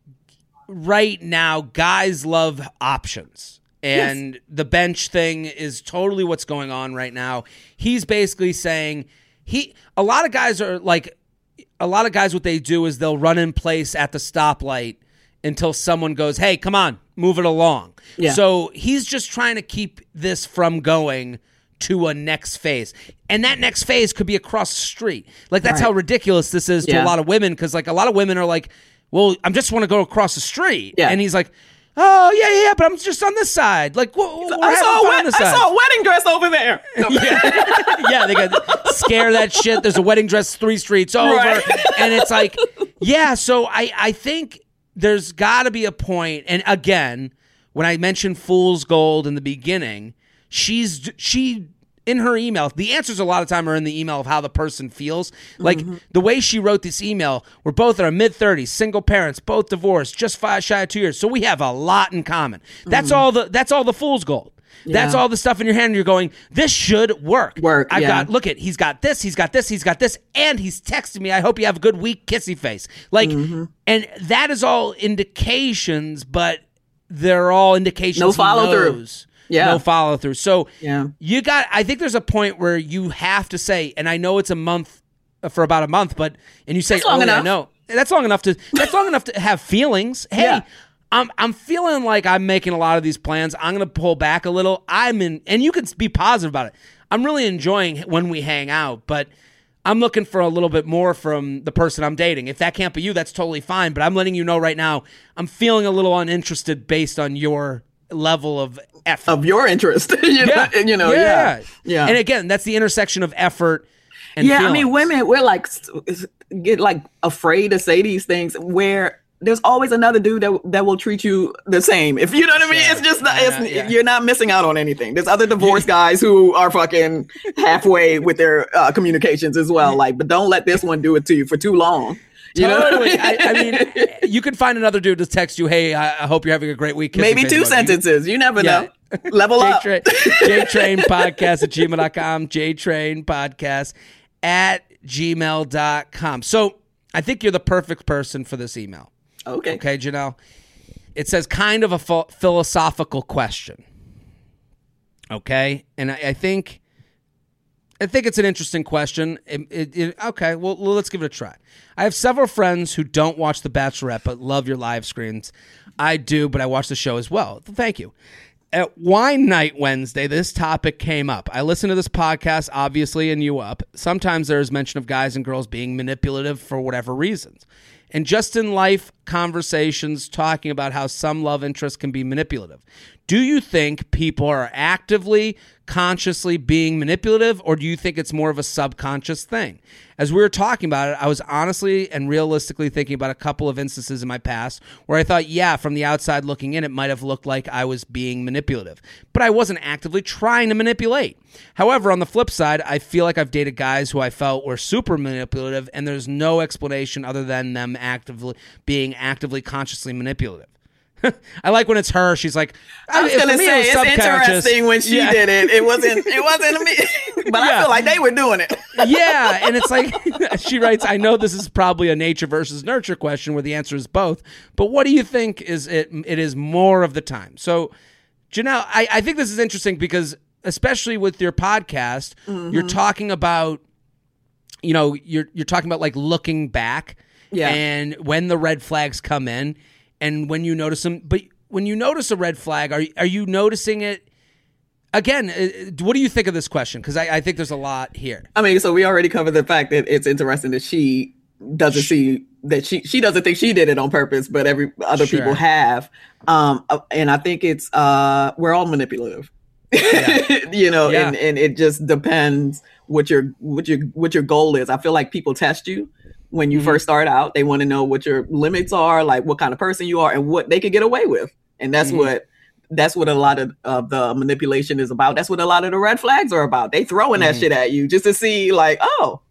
right now guys love options. And yes. The bench thing is totally what's going on right now. He's basically saying he a lot of guys are like a lot of guys what they do is they'll run in place at the stoplight until someone goes, hey, come on, move it along. Yeah. So he's just trying to keep this from going to a next phase. And that next phase could be across the street. Like, that's right. how ridiculous this is to Yeah. a lot of women, because, like, a lot of women are like, well, I just want to go across the street. Yeah. And he's like, oh, yeah, yeah, yeah, but I'm just on this side. Like, we're, we're I, having saw a fun wed- on this I side. saw a wedding dress over there. yeah. yeah, they got scare that shit. There's a wedding dress three streets over. Right. And it's like, yeah, so I, I think there's got to be a point. And again, when I mentioned fool's gold in the beginning, she's she in her email, the answers a lot of time are in the email of how the person feels. Like mm-hmm. the way she wrote this email, we're both in our mid-thirties, single parents, both divorced, just five shy of two years. So we have a lot in common. That's mm-hmm. all the that's all the fool's gold. Yeah. That's all the stuff in your hand. You're going, this should work. Work. I've yeah. got, look at, he's got this, he's got this, he's got this, and he's texting me, I hope you have a good week, kissy face. Like, mm-hmm. and that is all indications, but they're all indications. No follow through. Yeah. No follow through. So yeah. you got, I think there's a point where you have to say, and I know it's a month, uh, for about a month, but, and you say, that's long oh, enough. yeah, no, that's long enough to, that's long enough to have feelings. Hey, yeah. I'm I'm feeling like I'm making a lot of these plans. I'm going to pull back a little. I'm in, and you can be positive about it. I'm really enjoying when we hang out, but I'm looking for a little bit more from the person I'm dating. If that can't be you, that's totally fine. But I'm letting you know right now, I'm feeling a little uninterested based on your level of effort. Of your interest. you yeah. know, you know, yeah. yeah. Yeah. And again, that's the intersection of effort and yeah, feelings. I mean, women, we're like, get like afraid to say these things where there's always another dude that that will treat you the same. If you know what I mean, yeah. it's just not, it's, yeah, yeah. you're not missing out on anything. There's other divorced guys who are fucking halfway with their uh, communications as well. Like, but don't let this one do it to you for too long. You totally. know? I, I mean, you could find another dude to text you, "Hey, I, I hope you're having a great week." Maybe two sentences. You, you never yeah. know. Level up. J-Train Podcast at gmail dot com. J-Train Podcast at gmail dot com. So I think you're the perfect person for this email. Okay. Okay, Janelle. It says kind of a ph- philosophical question. Okay, and I, I think, I think it's an interesting question. It, it, it, okay, well, let's give it a try. I have several friends who don't watch The Bachelorette but love your live screens. I do, but I watch the show as well. Thank you. At Wine Night Wednesday, this topic came up. I listen to this podcast, obviously, and you up. Sometimes there is mention of guys and girls being manipulative for whatever reasons. And just in life conversations talking about how some love interests can be manipulative. Do you think people are actively, consciously being manipulative, or do you think it's more of a subconscious thing? As we were talking about it, I was honestly and realistically thinking about a couple of instances in my past where I thought, yeah, from the outside looking in, it might have looked like I was being manipulative, but I wasn't actively trying to manipulate. However, on the flip side, I feel like I've dated guys who I felt were super manipulative, and there's no explanation other than them actively being actively, consciously manipulative. I like when it's her. She's like, I was gonna say it it's interesting when she yeah. did it. It wasn't. It wasn't me. But yeah. I feel like they were doing it. Yeah, and it's like she writes. I know this is probably a nature versus nurture question where the answer is both. But what do you think is it? It is more of the time. So, Janelle, I, I think this is interesting because especially with your podcast, mm-hmm. you're talking about, you know, you're you're talking about like looking back, yeah, and when the red flags come in. And when you notice them, but when you notice a red flag, are are you noticing it? Again, what do you think of this question? Because I, I think there's a lot here. I mean, so we already covered the fact that it's interesting that she doesn't see that she she doesn't think she did it on purpose, but every other sure. people have. Um, and I think it's uh, we're all manipulative, yeah. you know, yeah. and, and it just depends what your what your what your goal is. I feel like people test you. When you mm-hmm. first start out, they want to know what your limits are, like what kind of person you are and what they could get away with. And that's mm-hmm. what that's what a lot of uh, the manipulation is about. That's what a lot of the red flags are about. They throwing mm-hmm. that shit at you just to see like, oh,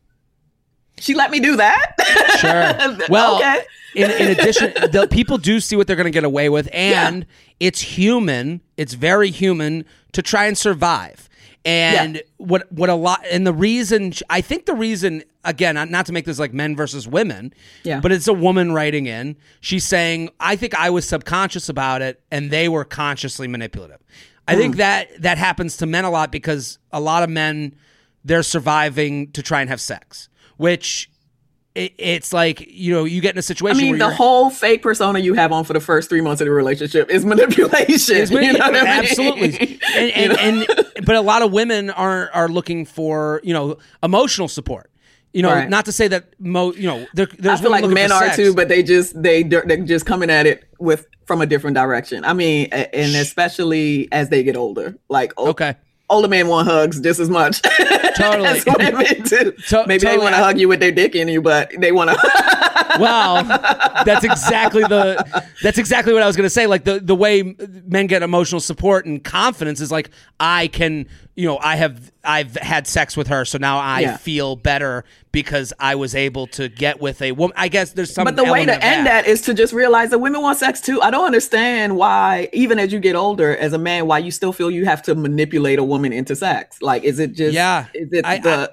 she let me do that? Sure. Well, okay. in, in addition, the people do see what they're going to get away with. And yeah. it's human. It's very human to try and survive. And yeah. what what a lot and the reason I think the reason again not to make this like men versus women, yeah. but it's a woman writing in. She's saying I think I was subconscious about it and they were consciously manipulative. I mm. think that that happens to men a lot because a lot of men they're surviving to try and have sex, which it, it's like, you know, you get in a situation I mean, where the you're, whole fake persona you have on for the first three months of the relationship is manipulation. Is you know what I mean? Absolutely. And, and, and, but a lot of women are, are looking for, you know, emotional support. You know, right. not to say that, mo, you know, there, there's I feel like men are sex. too, but they just, they, they're just coming at it with, from a different direction. I mean, and especially as they get older, like, okay. older men want hugs just as much. Totally. As women do. To- Maybe totally. they want to hug you with their dick in you, but they want to. Well, that's exactly the that's exactly what I was going to say. Like the, the way men get emotional support and confidence is like I can you know, I have I've had sex with her, so now I Yeah. feel better because I was able to get with a woman. I guess there's some. But the way element to of end that is to just realize that women want sex too. I don't understand why, even as you get older, as a man, why you still feel you have to manipulate a woman into sex. Like, is it just? Yeah. Is it I- the? I-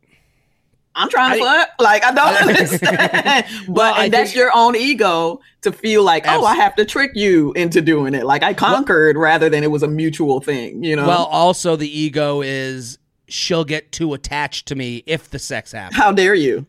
I'm trying to I- fuck. Like, I don't understand. But Well, I and that's think- your own ego to feel like, oh, Abs- I have to trick you into doing it. Like I conquered rather than it was a mutual thing. You know. Well, also the ego is she'll get too attached to me if the sex happens. how dare you?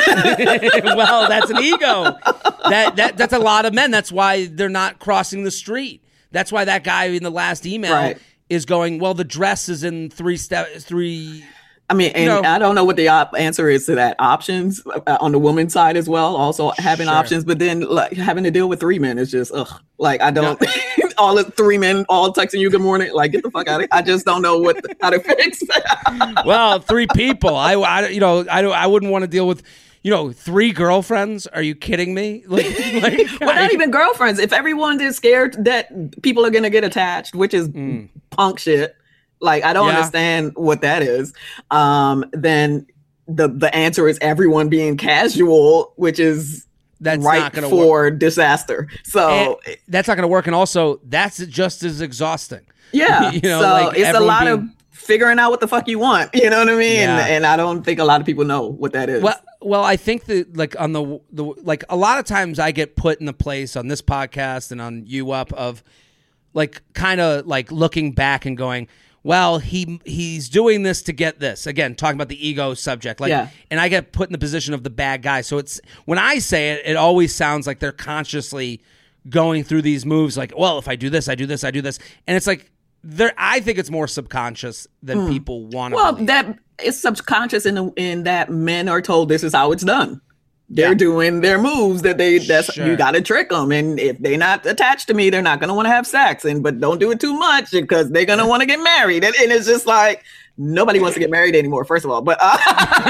Well, that's an ego. That that that's a lot of men. That's why they're not crossing the street. That's why that guy in the last email Right. is going, well, the dress is in three step three. I mean, and No. I don't know what the op- answer is to that. Options uh, on the woman's side as well. Also having Sure. options, but then like having to deal with three men is just ugh. Like I don't. all the three men all texting you good morning. Like get the fuck out of here. I just don't know what how to fix that. Well, three people. I, I you know I don't I wouldn't want to deal with you know three girlfriends. Are you kidding me? Like, like Well, I- not even girlfriends. If everyone is scared that people are gonna get attached, which is punk shit. Like I don't Yeah. understand what that is. Um, then the the answer is everyone being casual, which is that's right not going to for work. disaster. So And that's not going to work. And also, that's just as exhausting. yeah, You know, so like, it's a everyone lot being- of figuring out what the fuck you want. You know what I mean? Yeah. And, and I don't think a lot of people know what that is. Well, well, I think that like on the the like a lot of times I get put in the place on this podcast and on You Up of like kind of like looking back and going, well, he he's doing this to get this. Again, talking about the ego subject. Like, Yeah. and I get put in the position of the bad guy. So it's when I say it, it always sounds like they're consciously going through these moves. Like, well, if I do this, I do this, I do this, and it's like there. I think it's more subconscious than people want to. well, believe. that it's subconscious in the, in that men are told this is how it's done. They're Yeah. doing their moves that they that's Sure. you got to trick them, and if they're not attached to me, they're not going to want to have sex. And but don't do it too much because they're going to want to get married. And, and it's just like nobody wants to get married anymore. First of all, but uh,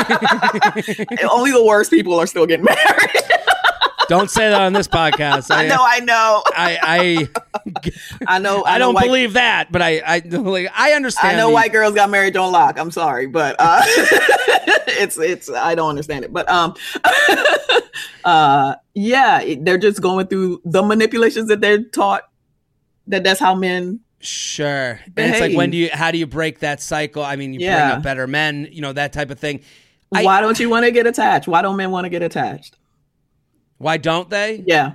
only the worst people are still getting married. Don't say that on this podcast. I know, I know, I, I, I know. I, don't white, believe that, but I, I like, I understand. I know the- white girls got married on lock. I'm sorry, but uh, it's it's I don't understand it. But um, uh, yeah, it- they're just going through the manipulations that they're taught. That that's how men. Sure, and it's like when do you? How do you break that cycle? I mean, you bring Yeah. up better men, you know, that type of thing. I- Why don't you want to get attached? Why don't men want to get attached? Why don't they? Yeah,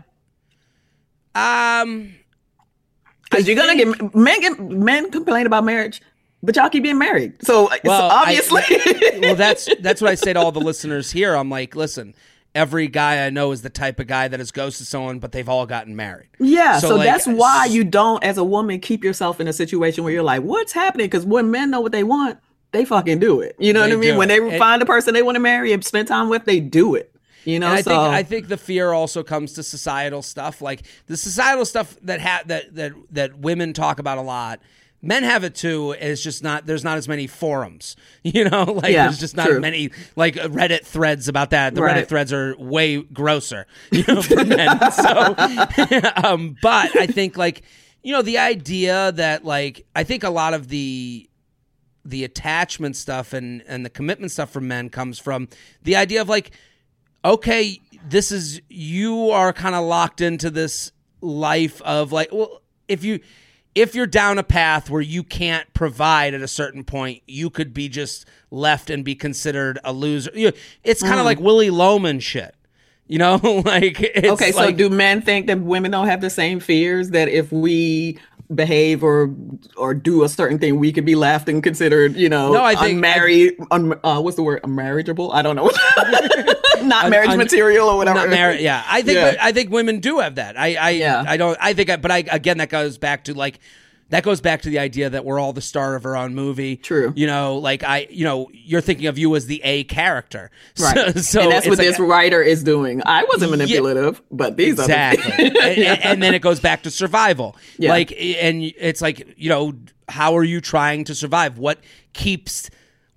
Um, because I you're gonna think- get men get men complain about marriage, but y'all keep getting married. So it's Well, I- obviously, well, that's that's what I say to all the listeners here. I'm like, listen, every guy I know is the type of guy that has ghosted someone, but they've all gotten married. yeah. So, So, like, that's why you don't, as a woman, keep yourself in a situation where you're like, what's happening? Because when men know what they want, they fucking do it. You know They what I mean? do. When they And- find a person they want to marry and spend time with, they do it. You know, And I so think I think the fear also comes to societal stuff, like the societal stuff that ha- that that that women talk about a lot. Men have it too. It's just not there's not as many forums, you know. Like Yeah, there's just not true. as many like Reddit threads about that. The Right. Reddit threads are way grosser, you know, for men. So, um, but I think like you know the idea that like I think a lot of the the attachment stuff and and the commitment stuff for men comes from the idea of like, okay, this is you are kind of locked into this life of like, well, if you if you're down a path where you can't provide at a certain point, you could be just left and be considered a loser. You know, it's kind of like Willy Loman shit, you know? Like it's okay. So like, do men think that women don't have the same fears that if we behave or or do a certain thing, we could be left and considered, you know, No, I think- unmarried? Un, uh, what's the word? Unmarriageable? I don't know. Not Un- marriage un- material or whatever. Not married. Yeah, I think Yeah. I think women do have that. I I, Yeah. I don't. I think. I, but I again, that goes back to like. That goes back to the idea that we're all the star of our own movie. True. You know, like I, you know, you're thinking of you as the A character. Right. So, so and that's it's what like- this writer is doing. I wasn't manipulative, but these exactly. other and, and- and then it goes back to survival. Yeah. Like, and it's like, you know, how are you trying to survive? What keeps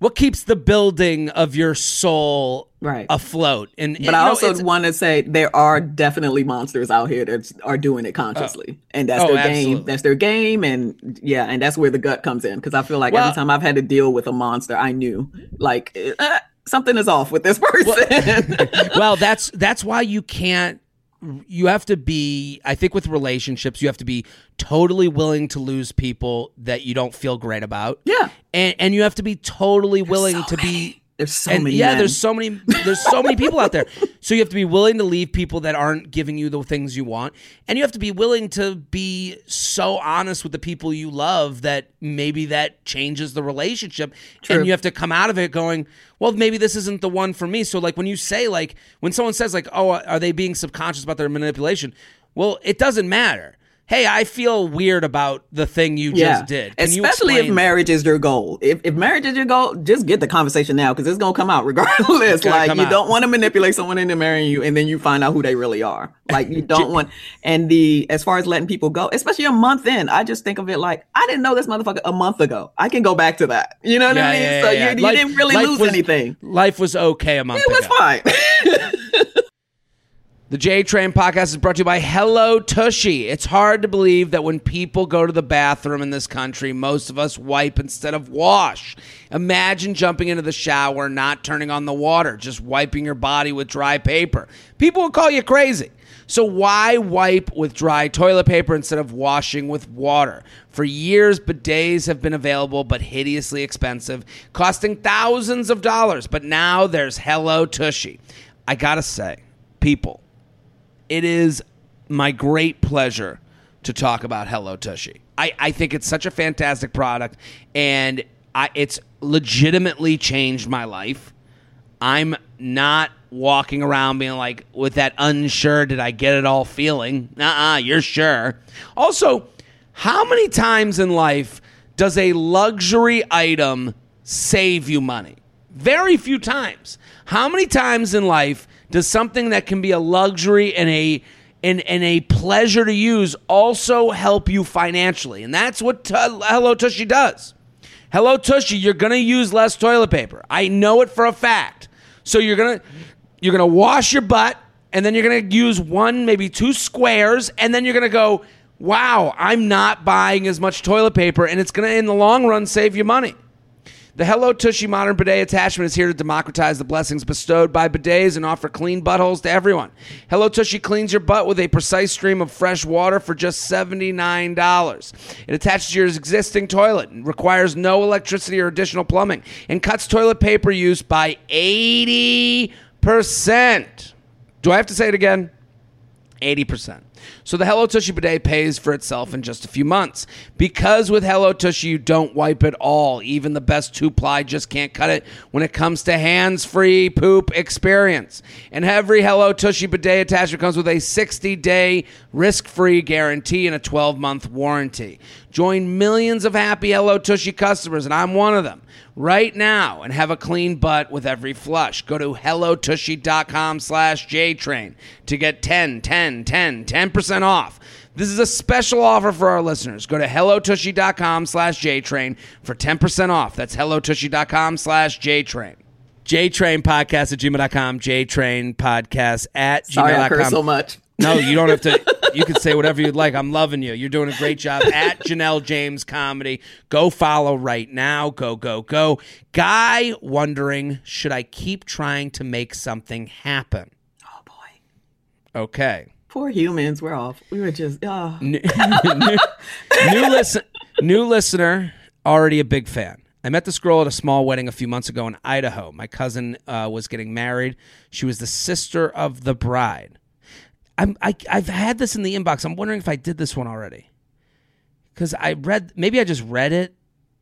what keeps the building of your soul right. afloat. And, but and, I know, also want to say there are definitely monsters out here that are doing it consciously, oh. and that's oh, their absolutely. game. That's their game, and yeah, and that's where the gut comes in. Because I feel like well, every time I've had to deal with a monster, I knew like uh, something is off with this person. Well, well, that's that's why you can't. You have to be, I think with relationships, you have to be totally willing to lose people that you don't feel great about. Yeah. And and you have to be totally willing so to many. be There's so and many Yeah, men. there's so many there's so many people out there. So you have to be willing to leave people that aren't giving you the things you want. And you have to be willing to be so honest with the people you love that maybe that changes the relationship. True. And you have to come out of it going, well, maybe this isn't the one for me. So like when you say like, when someone says like, oh, are they being subconscious about their manipulation? Well, it doesn't matter. Hey, I feel weird about the thing you yeah. just did. Can Especially you if marriage is your goal. If, if marriage is your goal, just get the conversation now because it's going to come out regardless. Like you out. don't want to manipulate someone into marrying you and then you find out who they really are. Like you don't want, and the, as far as letting people go, especially a month in, I just think of it like, I didn't know this motherfucker a month ago. I can go back to that. You know what yeah, I mean? Yeah, so yeah, you, yeah. you didn't really life lose was, anything. Life was okay a month ago. It was fine. The J-Train podcast is brought to you by Hello Tushy. It's hard to believe that when people go to the bathroom in this country, most of us wipe instead of wash. Imagine jumping into the shower, not turning on the water, just wiping your body with dry paper. People would call you crazy. So why wipe with dry toilet paper instead of washing with water? For years, bidets have been available, but hideously expensive, costing thousands of dollars. But now there's Hello Tushy. I gotta say, people, it is my great pleasure to talk about Hello Tushy. I, I think it's such a fantastic product, and I, it's legitimately changed my life. I'm not walking around being like, with that unsure, did I get it all feeling? Uh-uh, you're sure. Also, how many times in life does a luxury item save you money? Very few times. How many times in life does something that can be a luxury and a and, and a pleasure to use also help you financially? And that's what t- Hello Tushy does. Hello Tushy, you're going to use less toilet paper. I know it for a fact. So you're going to you're going to wash your butt, and then you're going to use one, maybe two squares, and then you're going to go, wow, I'm not buying as much toilet paper, and it's going to, in the long run, save you money. The Hello Tushy Modern Bidet Attachment is here to democratize the blessings bestowed by bidets and offer clean buttholes to everyone. Hello Tushy cleans your butt with a precise stream of fresh water for just seventy-nine dollars. It attaches to your existing toilet, requires no electricity or additional plumbing, and cuts toilet paper use by eighty percent. Do I have to say it again? eighty percent. So the Hello Tushy bidet pays for itself in just a few months. Because with Hello Tushy, you don't wipe at all. Even the best two-ply just can't cut it when it comes to hands-free poop experience. And every Hello Tushy bidet attachment comes with a sixty-day risk-free guarantee and a twelve-month warranty. Join millions of happy Hello Tushy customers, and I'm one of them, right now, and have a clean butt with every flush. Go to hellotushy.com slash JTrain to get ten, ten, ten, ten percent off. This is a special offer for our listeners. Go to hellotushy.com slash JTrain for ten percent off. That's hellotushy.com slash JTrain. JTrain podcast at gmail dot com. JTrain podcast at gmail dot com. Sorry, I curse so much. No, you don't have to. You can say whatever you'd like. I'm loving you. You're doing a great job at Janelle James Comedy. Go follow right now. Go, go, go. Guy wondering, should I keep trying to make something happen? Oh, boy. Okay. Poor humans. We're off. We were just, oh. New, new, new, listen, new listener, already a big fan. I met this girl at a small wedding a few months ago in Idaho. My cousin uh, was getting married. She was the sister of the bride. I'm, I, I've had this in the inbox. I'm wondering if I did this one already. Because I read, maybe I just read it.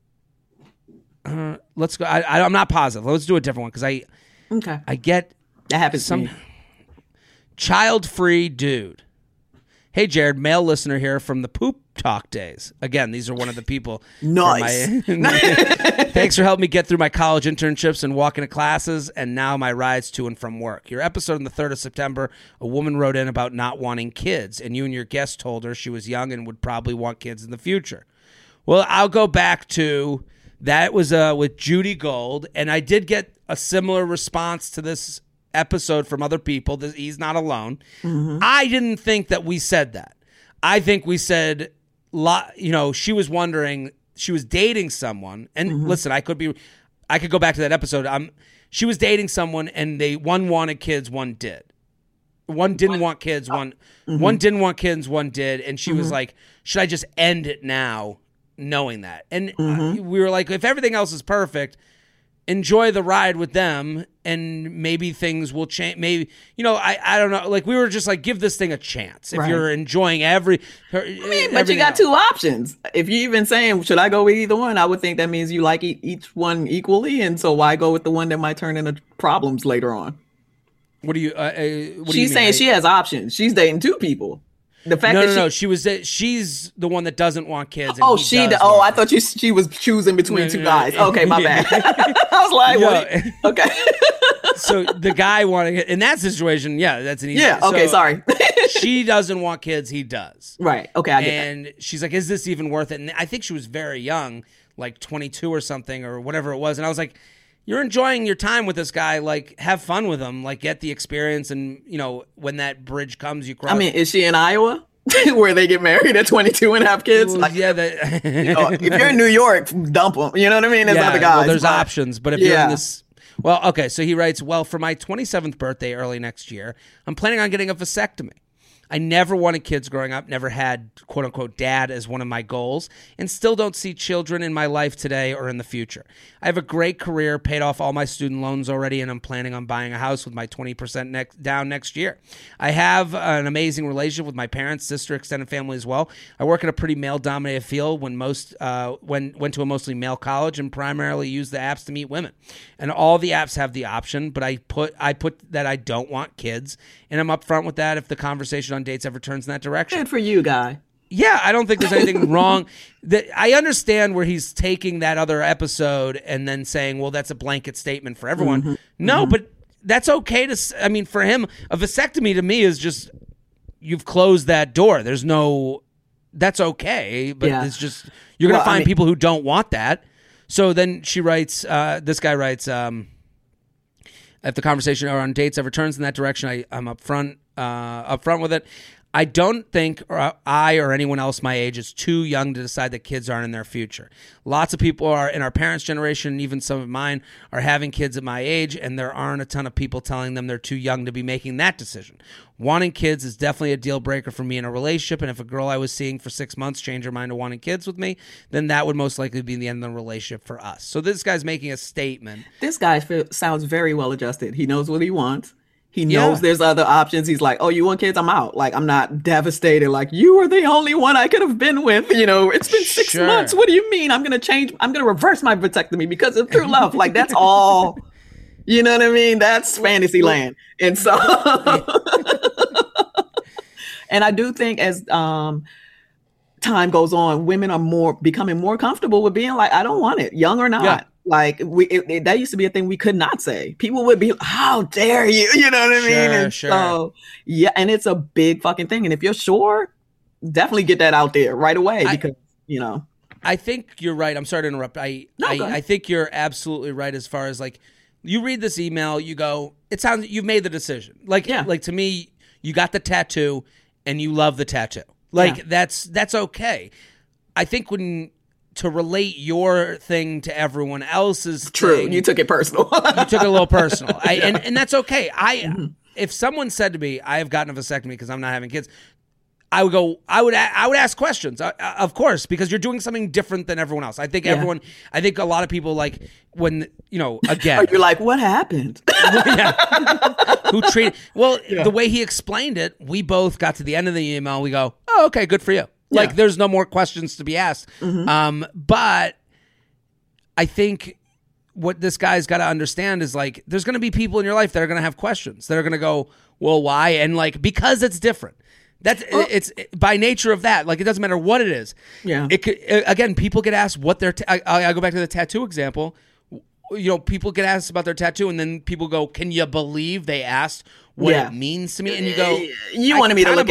Uh, let's go. I, I, I'm not positive. Let's do a different one because I, okay. I get that happens some to me. Child-free dude. Hey, Jared, male listener here from the Poop Talk days. Again, these are one of the people. Nice. My, thanks for helping me get through my college internships and walking to classes, and now my rides to and from work. Your episode on the third of September, a woman wrote in about not wanting kids, and you and your guest told her she was young and would probably want kids in the future. Well, I'll go back to That was uh, with Judy Gold, and I did get a similar response to this episode from other people. That he's not alone. Mm-hmm. I didn't think that we said that. I think we said, you know, she was wondering, she was dating someone, and mm-hmm. listen, I could be, I could go back to that episode. Um, she was dating someone, and they one wanted kids, one did. One didn't want kids, one mm-hmm. one didn't want kids, one did, and she mm-hmm. was like, should I just end it now? Knowing that, and mm-hmm. uh, we were like, if everything else is perfect, enjoy the ride with them, and maybe things will change. Maybe, you know, I, I don't know. Like, we were just like, give this thing a chance. If right. you're enjoying every, her, I mean, but you got else. two options. If you even saying, should I go with either one? I would think that means you like e- each one equally, and so why go with the one that might turn into problems later on? What do you? Uh, uh, what She's do you saying mean? she has options. She's dating two people. The fact no, that no, she, no. She was. She's the one that doesn't want kids. And oh, he she. does Oh, want I thought you. She was choosing between no, two no, guys. no. Okay, my bad. I was like, Yo, what? Okay. So the guy wanting it in that situation, yeah, that's an easy. Yeah. Okay. So sorry. She doesn't want kids. He does. Right. Okay. I get and that. she's like, "Is this even worth it?" And I think she was very young, like twenty-two or something, or whatever it was. And I was like, you're enjoying your time with this guy. Like, have fun with him. Like, get the experience. And, you know, when that bridge comes, you cross. I mean, is she in Iowa where they get married at twenty-two and have kids? Well, like, yeah. That, you know, if you're in New York, dump them. You know what I mean? There's yeah, other guys. Well, there's but, options. But if yeah. you're in this. Well, okay. So he writes, well, for my twenty-seventh birthday early next year, I'm planning on getting a vasectomy. I never wanted kids growing up, never had, quote unquote, dad as one of my goals, and still don't see children in my life today or in the future. I have a great career, paid off all my student loans already, and I'm planning on buying a house with my twenty percent next, down next year. I have an amazing relationship with my parents, sister, extended family as well. I work in a pretty male-dominated field when most uh, when went to a mostly male college and primarily use the apps to meet women. And all the apps have the option, but I put I put that I don't want kids, and I'm upfront with that if the conversation on dates ever turns in that direction. Good for you, guy. Yeah, I don't think there's anything wrong. That I understand where he's taking that other episode and then saying, well, that's a blanket statement for everyone. Mm-hmm. No, mm-hmm. but that's okay to, I mean, for him, a vasectomy to me is just, you've closed that door. There's no, that's okay, but yeah. it's just, you're going to well, find I mean, people who don't want that. So then she writes, uh, this guy writes, um, if the conversation or on dates ever turns in that direction, I, I'm upfront, uh, upfront with it. I don't think or I or anyone else my age is too young to decide that kids aren't in their future. Lots of people are in our parents' generation, and even some of mine, are having kids at my age, and there aren't a ton of people telling them they're too young to be making that decision. Wanting kids is definitely a deal breaker for me in a relationship, and if a girl I was seeing for six months changed her mind to wanting kids with me, then that would most likely be the end of the relationship for us. So this guy's making a statement. This guy sounds very well adjusted. He knows what he wants. He knows yeah. there's other options. He's like, oh, you want kids? I'm out. Like, I'm not devastated. Like, you are the only one I could have been with. You know, it's been six sure. months. What do you mean? I'm going to change. I'm going to reverse my vasectomy because of true love. Like, that's all. You know what I mean? That's fantasy land. And so, and I do think as um, time goes on, women are more becoming more comfortable with being like, I don't want it, young or not. Yeah. Like we, it, it, that used to be a thing we could not say. People would be, "How dare you?" You know what I mean? Sure, and sure. So, yeah, and it's a big fucking thing. And if you're sure, definitely get that out there right away because I, you know. I think you're right. I'm sorry to interrupt. I, no, I, I think you're absolutely right as far as like you read this email, you go, it sounds you've made the decision. Like, yeah. like to me, you got the tattoo and you love the tattoo. Like yeah. that's that's okay. I think when. To relate your thing to everyone else's True. thing. You took it personal. You took it a little personal. I, yeah. and, and that's okay. I mm-hmm. If someone said to me, I have gotten a vasectomy because I'm not having kids, I would go, I would I would ask questions, uh, of course, because you're doing something different than everyone else. I think yeah. everyone, I think a lot of people like when, you know, again. You're like, what happened? Who treated, well, yeah. the way he explained it, we both got to the end of the email. We go, oh, okay, good for you. Like, yeah. there's no more questions to be asked. Mm-hmm. Um, but I think what this guy's got to understand is, like, there's going to be people in your life that are going to have questions. That are going to go, well, why? And, like, because it's different. That's oh. It's it, by nature of that. Like, it doesn't matter what it is. Yeah. It could, again, people get asked what their, ta- I, I go back to the tattoo example. You know, people get asked about their tattoo, and then people go, can you believe they asked what yeah. it means to me? And you go, you wanted me to look at it.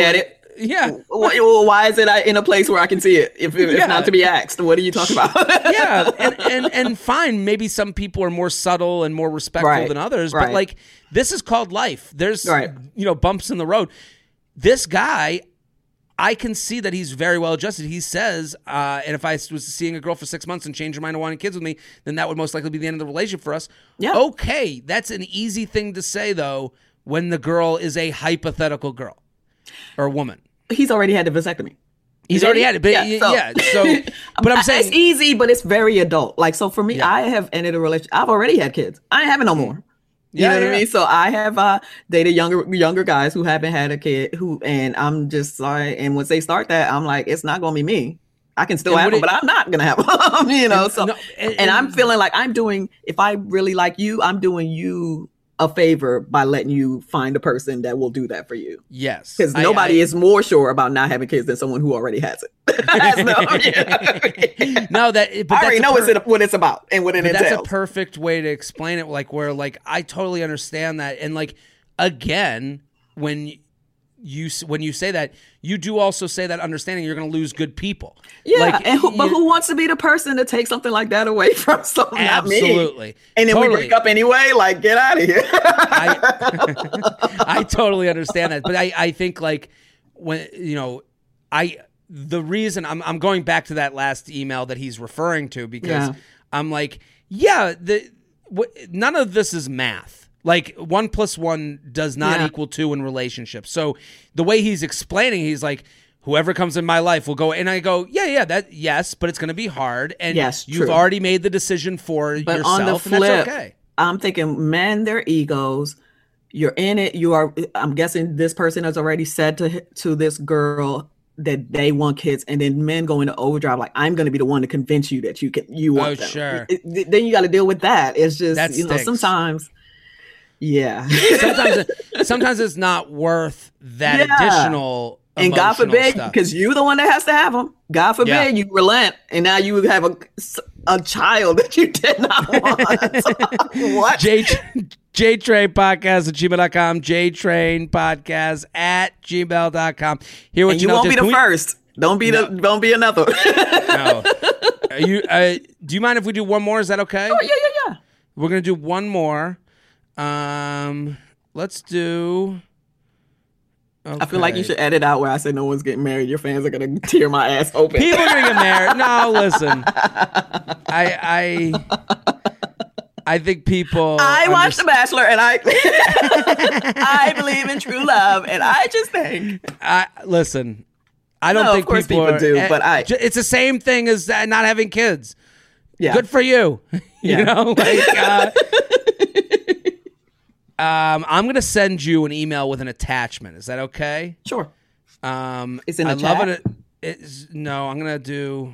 Yeah. Well, why is it in a place where I can see it if, if Yeah. not to be asked? What are you talking about? Yeah, and, and and fine. Maybe some people are more subtle and more respectful Right. than others, Right. but like this is called life. There's Right. you know bumps in the road. This guy, I can see that he's very well adjusted. He says, uh, and if I was seeing a girl for six months and changed her mind and wanted kids with me, then that would most likely be the end of the relationship for us. Yeah. Okay, that's an easy thing to say though when the girl is a hypothetical girl or woman. He's already had the vasectomy. He's already had it, but yeah. yeah so, but I'm saying it's easy, but it's very adult. Like, so for me, Yeah. I have ended a relationship. I've already had kids. I ain't having no more. You Yeah, know what yeah. I mean? So I have uh, dated younger younger guys who haven't had a kid. Who and I'm just like, and once they start that, I'm like, it's not gonna be me. I can still And have would them, it- but I'm not gonna have them. You know. And- so no, and- and I'm and- feeling like I'm doing. If I really like you, I'm doing you a favor by letting you find a person that will do that for you. yes, Because I- nobody I- is more sure about not having kids than someone who already has it. Has no, you know? No, that but I already that's a know per- what's it, what it's about and what it But entails. that's a perfect way to explain it. Like where, like I totally understand that, and like again, when you when you say that, you do also say that understanding you're going to lose good people. yeah, like, and who, but you- who wants to be the person to take something like that away from someone? Not me. Absolutely, And then Totally. we break up anyway. Like, get out of here. I, I totally understand that, but I, I think like when you know I the reason I'm I'm going back to that last email that he's referring to because Yeah. I'm like yeah the w- none of this is math. Like one plus one does not Yeah. equal two in relationships. So the way he's explaining, he's like, whoever comes in my life will go. And I go, yeah, yeah, that yes, but it's going to be hard. And Yes, you've true. already made the decision for But yourself, on the and flip, that's okay. I'm thinking, man, their egos. You're in it. You are. I'm guessing this person has already said to to this girl that they want kids, and then men go into overdrive. Like, I'm going to be the one to convince you that you can. You want Oh, them. sure. It- it- then you got to deal with that. It's just That you know stinks. sometimes. Yeah. sometimes it, sometimes it's not worth that Yeah. additional And God emotional forbid, stuff. because you're the one that has to have them. God forbid Yeah. you relent, and now you have a, a child that you did not want. What? J JTrain Podcast at gmail dot com, JTrain Podcast at gmail dot com. Here what And you, you know, won't be just- the can we- first. Don't be the. Don't be another. No. Are you, uh, do you mind if we do one more? Is that okay? Oh, yeah, yeah, yeah. We're gonna do one more. Um, let's do. I feel like you okay. should edit out where I say no one's getting married. Your fans are gonna tear my ass open. People are gonna get married. No, listen. I I I think people. I watched The underst- Bachelor, and I I believe in true love, and I just think I listen. I don't No, of think course people, people are- do, eh, but I- ju- It's the same thing as uh, not having kids. yeah, Good for you. you Yeah. know, like. Uh, um, I'm gonna send you an email with an attachment. Is that okay? sure. Um, It's in I the love chat? it. It's, no, I'm gonna do.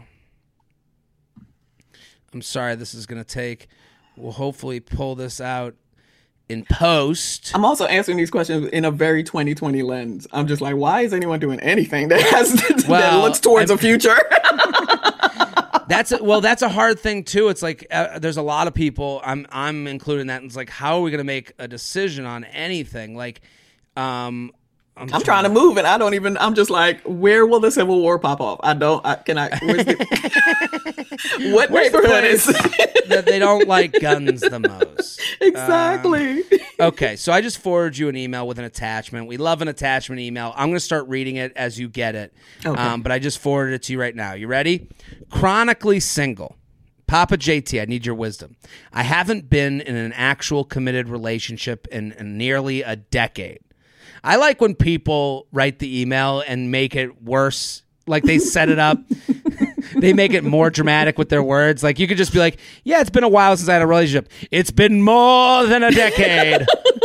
I'm sorry, this is gonna take. We'll hopefully pull this out in post. I'm also answering these questions in a very twenty twenty lens. I'm just like, why is anyone doing anything that has that Well, looks towards I- a future? That's a, well, that's a hard thing too. It's like uh, there's a lot of people. I'm I'm including that. And it's like, how are we gonna make a decision on anything? Like, um, I'm, I'm trying to move, and I don't even. I'm just like, where will the Civil War pop off? I don't. I, can I? Where's the, what Where's the neighborhood is? that they don't like guns the most. Exactly. Okay, so I just forwarded you an email with an attachment. We love an attachment email. I'm going to start reading it as you get it. Okay. Um, but I just forwarded it to you right now. You ready? Chronically single. Papa J T, I need your wisdom. I haven't been in an actual committed relationship in, in nearly a decade. I like when people write the email and make it worse. Like they set it up. They make it more dramatic with their words. Like you could just be like, yeah, it's been a while since I had a relationship. It's been more than a decade.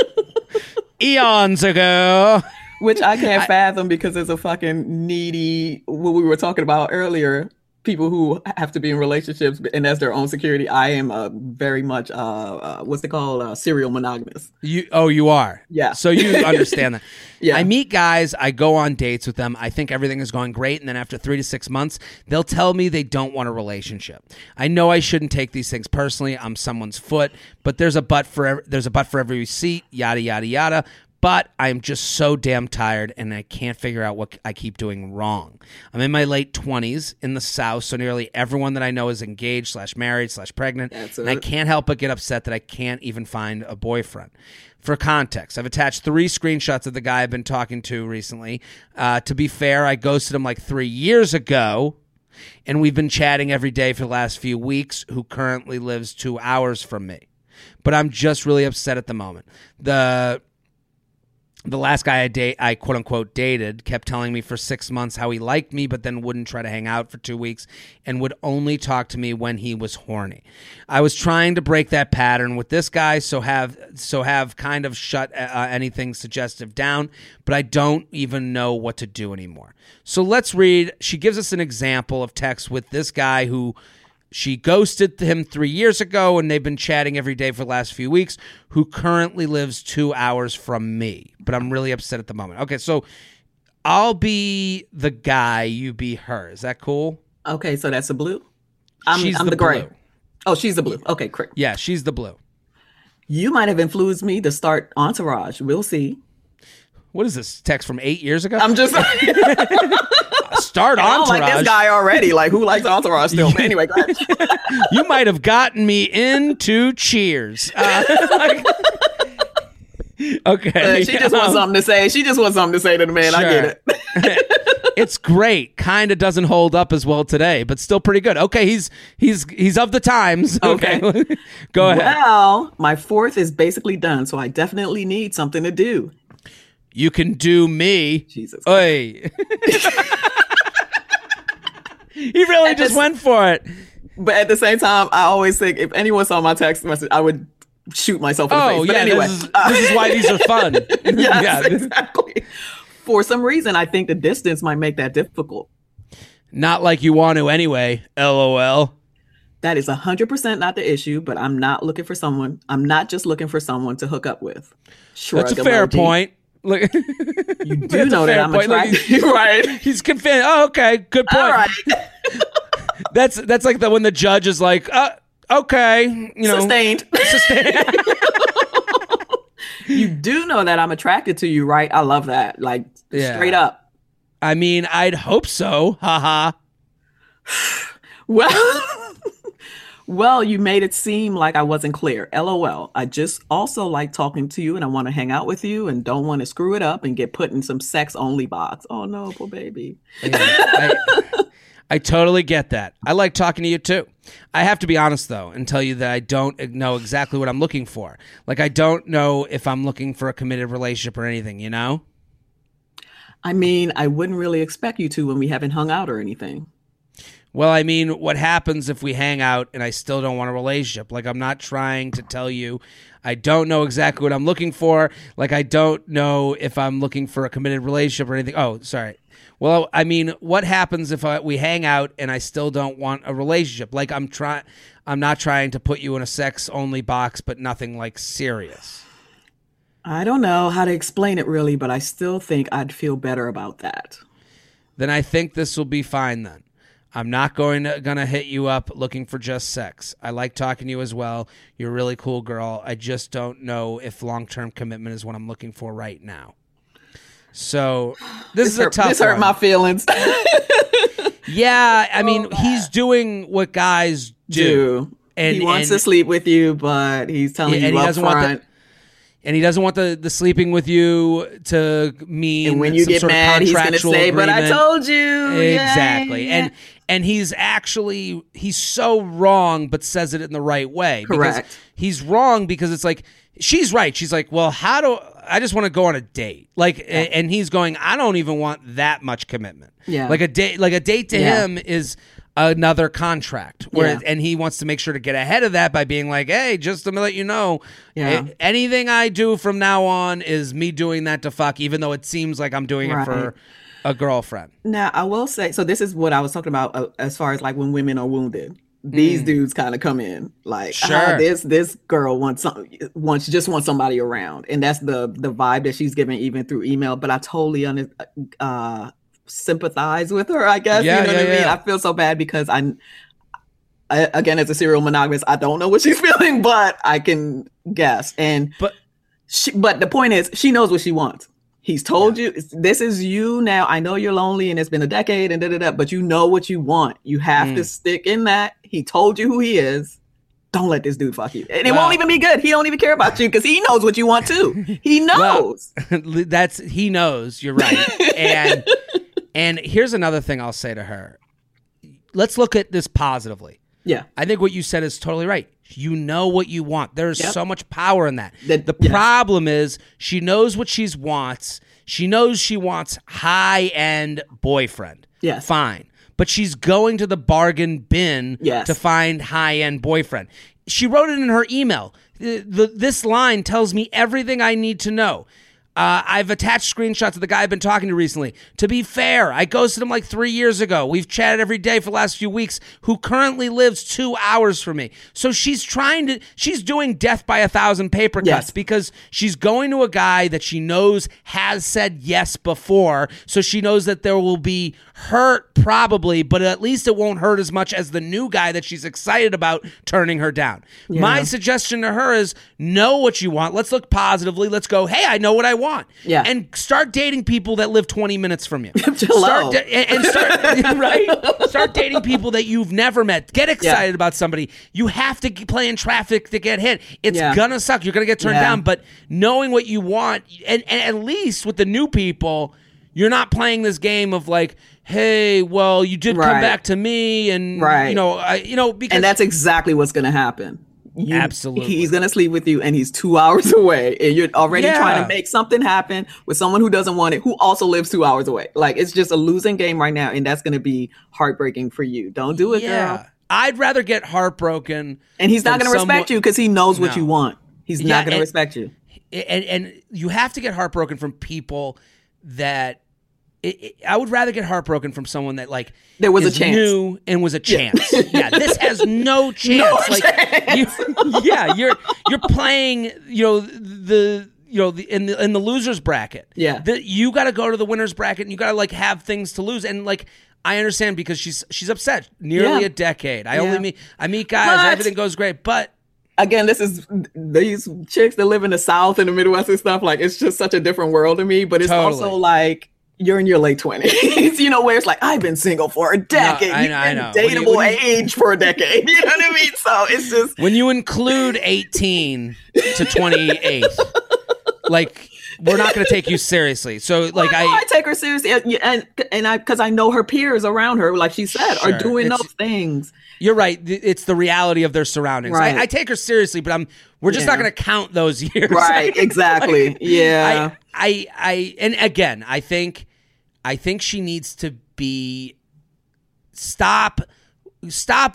Eons ago. Which I can't fathom because it's a fucking needy, what we were talking about earlier, people who have to be in relationships and that's their own security. I am a very much, uh, uh, what's it called? Uh, serial monogamous. You oh you are. Yeah. So you understand that. Yeah. I meet guys, I go on dates with them, I think everything is going great, and then after three to six months, they'll tell me they don't want a relationship. I know I shouldn't take these things personally. I'm someone's foot, but there's a but for ev- there's a but for every seat, yada yada yada. But I'm just so damn tired, and I can't figure out what I keep doing wrong. I'm in my late twenties in the South, so nearly everyone that I know is engaged slash married slash pregnant, That's and it. I can't help but get upset that I can't even find a boyfriend. For context, I've attached three screenshots of the guy I've been talking to recently. Uh, to be fair, I ghosted him like three years ago, and we've been chatting every day for the last few weeks, who currently lives two hours from me. But I'm just really upset at the moment. The... The last guy I date, I quote unquote dated, kept telling me for six months how he liked me, but then wouldn't try to hang out for two weeks and would only talk to me when he was horny. I was trying to break that pattern with this guy, so have so have kind of shut uh, anything suggestive down, but I don't even know what to do anymore. So let's read. She gives us an example of text with this guy who she ghosted him three years ago, and they've been chatting every day for the last few weeks, who currently lives two hours from me. But I'm really upset at the moment. Okay, so I'll be the guy, you be her. Is that cool? Okay, so that's a blue? I'm, she's I'm the, the gray. blue. Oh, she's the blue. Okay, great. Yeah, she's the blue. You might have influenced me to start Entourage. We'll see. What is this, text from eight years ago? I'm just... Start I don't Entourage. like this guy already. Like, who likes Entourage still? But anyway, go ahead. You might have gotten me into Cheers. Uh, like, okay. Uh, she just wants Um, something to say. She just wants something to say to the man. I get Sure. it. It's great. Kind of doesn't hold up as well today, but still pretty good. Okay, he's he's he's of the times. Okay, go ahead. Well, my fourth is basically done, so I definitely need something to do. You can do me. Jesus. Oy. He really At just this- went for it. But at the same time, I always think if anyone saw my text message, I would shoot myself in the Oh, face. But yeah, anyway. this is, this is why these are fun. yes, Yeah. exactly. For some reason, I think the distance might make that difficult. Not like you want to anyway, LOL. That is one hundred percent not the issue, but I'm not looking for someone. I'm not just looking for someone to hook up with. Shrug That's a fair emoji. point. Look, You do That's a know that fair I'm point. Look, attracted. Right. he's convinced. Oh, okay, good point. All right. That's that's like the when the judge is like, uh, okay, you know, Sustained. You do know that I'm attracted to you, right? I love that. Like, Yeah. straight up. I mean, I'd hope so. Haha. Well, well, you made it seem like I wasn't clear. LOL. I just also like talking to you and I want to hang out with you and don't want to screw it up and get put in some sex only box. Oh no, poor baby. Yeah, I, I totally get that. I like talking to you too. I have to be honest though and tell you that I don't know exactly what I'm looking for. Like I don't know if I'm looking for a committed relationship or anything, you know? I mean, I wouldn't really expect you to when we haven't hung out or anything. Well, I mean, what happens if we hang out and I still don't want a relationship? Like, I'm not trying to tell you I don't know exactly what I'm looking for. Like, I don't know if I'm looking for a committed relationship or anything. Oh, sorry. Well, I mean, what happens if I, we hang out and I still don't want a relationship? Like, I'm trying, I'm not trying to put you in a sex-only box, but nothing, like, serious. I don't know how to explain it really, but I still think I'd feel better about that. Then I think this will be fine then. I'm not going to gonna hit you up looking for just sex. I like talking to you as well. You're a really cool girl. I just don't know if long-term commitment is what I'm looking for right now. So this, This is a hurt, tough this hurt one. my feelings. Yeah, I mean, he's doing what guys do. Do. And, he wants and, to sleep with you, but he's telling Yeah, you and he up doesn't want front. the- and he doesn't want the, the sleeping with you to mean And when you some get sort of mad, he's going to contractual say, but I agreement. told you. Exactly. Yeah. And and he's actually he's so wrong but says it in the right way. Because Correct. he's wrong because it's like she's right. She's like, "Well, how do I just want to go on a date?" Like a- and he's going, "I don't even want that much commitment." Yeah. Like a date like a date to Yeah. him is another contract where Yeah. and he wants to make sure to get ahead of that by being like, "Hey, just to let you know, Yeah. a- anything I do from now on is me doing that to fuck, even though it seems like I'm doing Right. it for a girlfriend." Now, I will say, so this is what I was talking about uh, as far as like when women are wounded. These dudes kind of come in like, Sure. ah, this this girl wants some, wants just wants somebody around, and that's the the vibe that she's giving even through email. But I totally under, uh, sympathize with her. I guess Yeah, you know yeah, what I mean. yeah. I feel so bad because I, I, again, as a serial monogamist, I don't know what she's feeling, but I can guess. And But She, but the point is, she knows what she wants. He's told yeah. you, this is you now. I know you're lonely and it's been a decade and da da da, but you know what you want. You have mm. to stick in that. He told you who he is. Don't let this dude fuck you. And it well, won't even be good. He don't even care about you because he knows what you want too. He knows. Well, that's, he knows. You're right. and, and here's another thing I'll say to her. Let's look at this positively. Yeah. I think what you said is totally right. You know what you want. There's yep. so much power in that. The, the yes. problem is she knows what she wants. She knows she wants high-end boyfriend. Yes. Fine. But she's going to the bargain bin yes. to find high-end boyfriend. She wrote it in her email. The, the, this line tells me everything I need to know. Uh, I've attached screenshots of the guy I've been talking to recently. To be fair, I ghosted him like three years ago. We've chatted every day for the last few weeks, who currently lives two hours from me. So she's trying to, she's doing death by a thousand paper cuts yes. because she's going to a guy that she knows has said yes before. So she knows that there will be hurt probably, but at least it won't hurt as much as the new guy that she's excited about turning her down. Yeah. My suggestion to her is know what you want. Let's look positively. Let's go, hey, I know what I want. Yeah. And start dating people that live twenty minutes from you. Start da- and, and start right? Start dating people that you've never met. Get excited yeah. about somebody. You have to play in traffic to get hit. It's yeah. gonna suck. You're gonna get turned yeah. down, but knowing what you want, and, and at least with the new people, you're not playing this game of like, hey, well, you did right. come back to me, and right. you know, I, you know, because and that's exactly what's gonna happen. You, Absolutely. He's going to sleep with you and he's two hours away and you're already yeah. trying to make something happen with someone who doesn't want it, who also lives two hours away. Like, it's just a losing game right now. And that's going to be heartbreaking for you. Don't do it, yeah. girl. I'd rather get heartbroken. And he's not going to respect you because he knows what no. you want. He's yeah, not going to respect you. And, and you have to get heartbroken from people that, It, it, I would rather get heartbroken from someone that like there was is a chance, new and was a chance. Yeah, yeah this has no chance. No like, chance. You, yeah, you're you're playing. You know the you know the in the in the losers bracket. Yeah, the, you got to go to the winners bracket and you got to like have things to lose. And like I understand because she's she's upset. Nearly yeah. a decade. I yeah. only meet I meet guys. But, everything goes great, but. Again, this is these chicks that live in the South and the Midwest and stuff. Like, it's just such a different world to me. But it's totally. also like. You're in your late twenties, you know, where it's like, I've been single for a decade. No, I know, I know. Dateable when you, when age you, for a decade. You know what I mean? So it's just. When you include eighteen to twenty-eight, like, we're not going to take you seriously. So, like, well, I, I take her seriously. And, and, and I, because I know her peers around her, like she said, sure, are doing those things. You're right. It's the reality of their surroundings. Right. I, I take her seriously, but I'm. We're just yeah. not going to count those years. Right. Exactly. like, yeah. I, I, I, and again, I think, I think she needs to be stop, stop,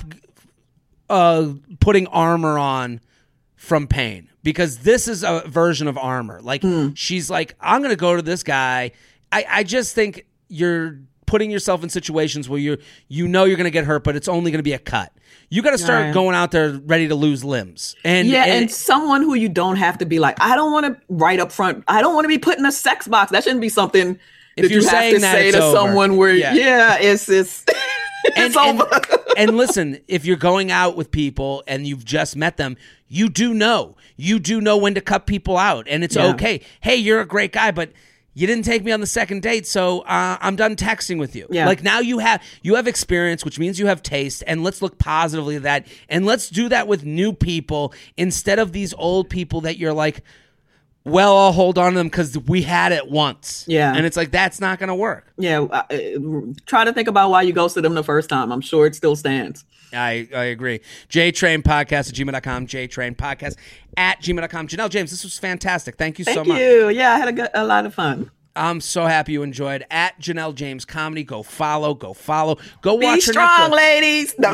uh, putting armor on from pain, because this is a version of armor. Like mm. she's like, I'm going to go to this guy. I, I just think you're putting yourself in situations where you you know you're going to get hurt, but it's only going to be a cut. You got to start right. going out there ready to lose limbs. And yeah, and, and someone who you don't have to be like, I don't want to right up front. I don't want to be put in a sex box. That shouldn't be something if that you're you have saying to that, say it's to over. someone where, yeah, yeah it's it's, and, it's over. And, and listen, if you're going out with people and you've just met them, you do know. You do know when to cut people out. And it's yeah. okay. Hey, you're a great guy, but you didn't take me on the second date, so uh, I'm done texting with you. Yeah. Like now you have you have experience, which means you have taste, and let's look positively at that. And let's do that with new people instead of these old people that you're like, well, I'll hold on to them because we had it once. Yeah. And it's like, that's not going to work. Yeah. Uh, try to think about why you ghosted them the first time. I'm sure it still stands. I, I agree. JTrain Podcast at gmail dot com. JTrain Podcast at gmail dot com. Janelle James, this was fantastic. Thank you Thank so much. Thank you. Yeah, I had a, good, a lot of fun. I'm so happy you enjoyed. At Janelle James Comedy. Go follow. Go follow. Go Be watch her strong, Netflix. ladies. No.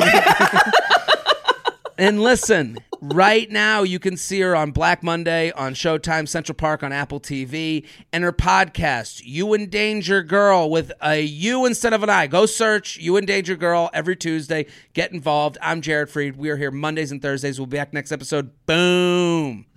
And listen, right now you can see her on Black Monday on Showtime, Central Park on Apple T V, and her podcast, You Endanger Girl, with a U instead of an I. Go search You Endanger Girl every Tuesday. Get involved. I'm Jared Freed. We are here Mondays and Thursdays. We'll be back next episode. Boom.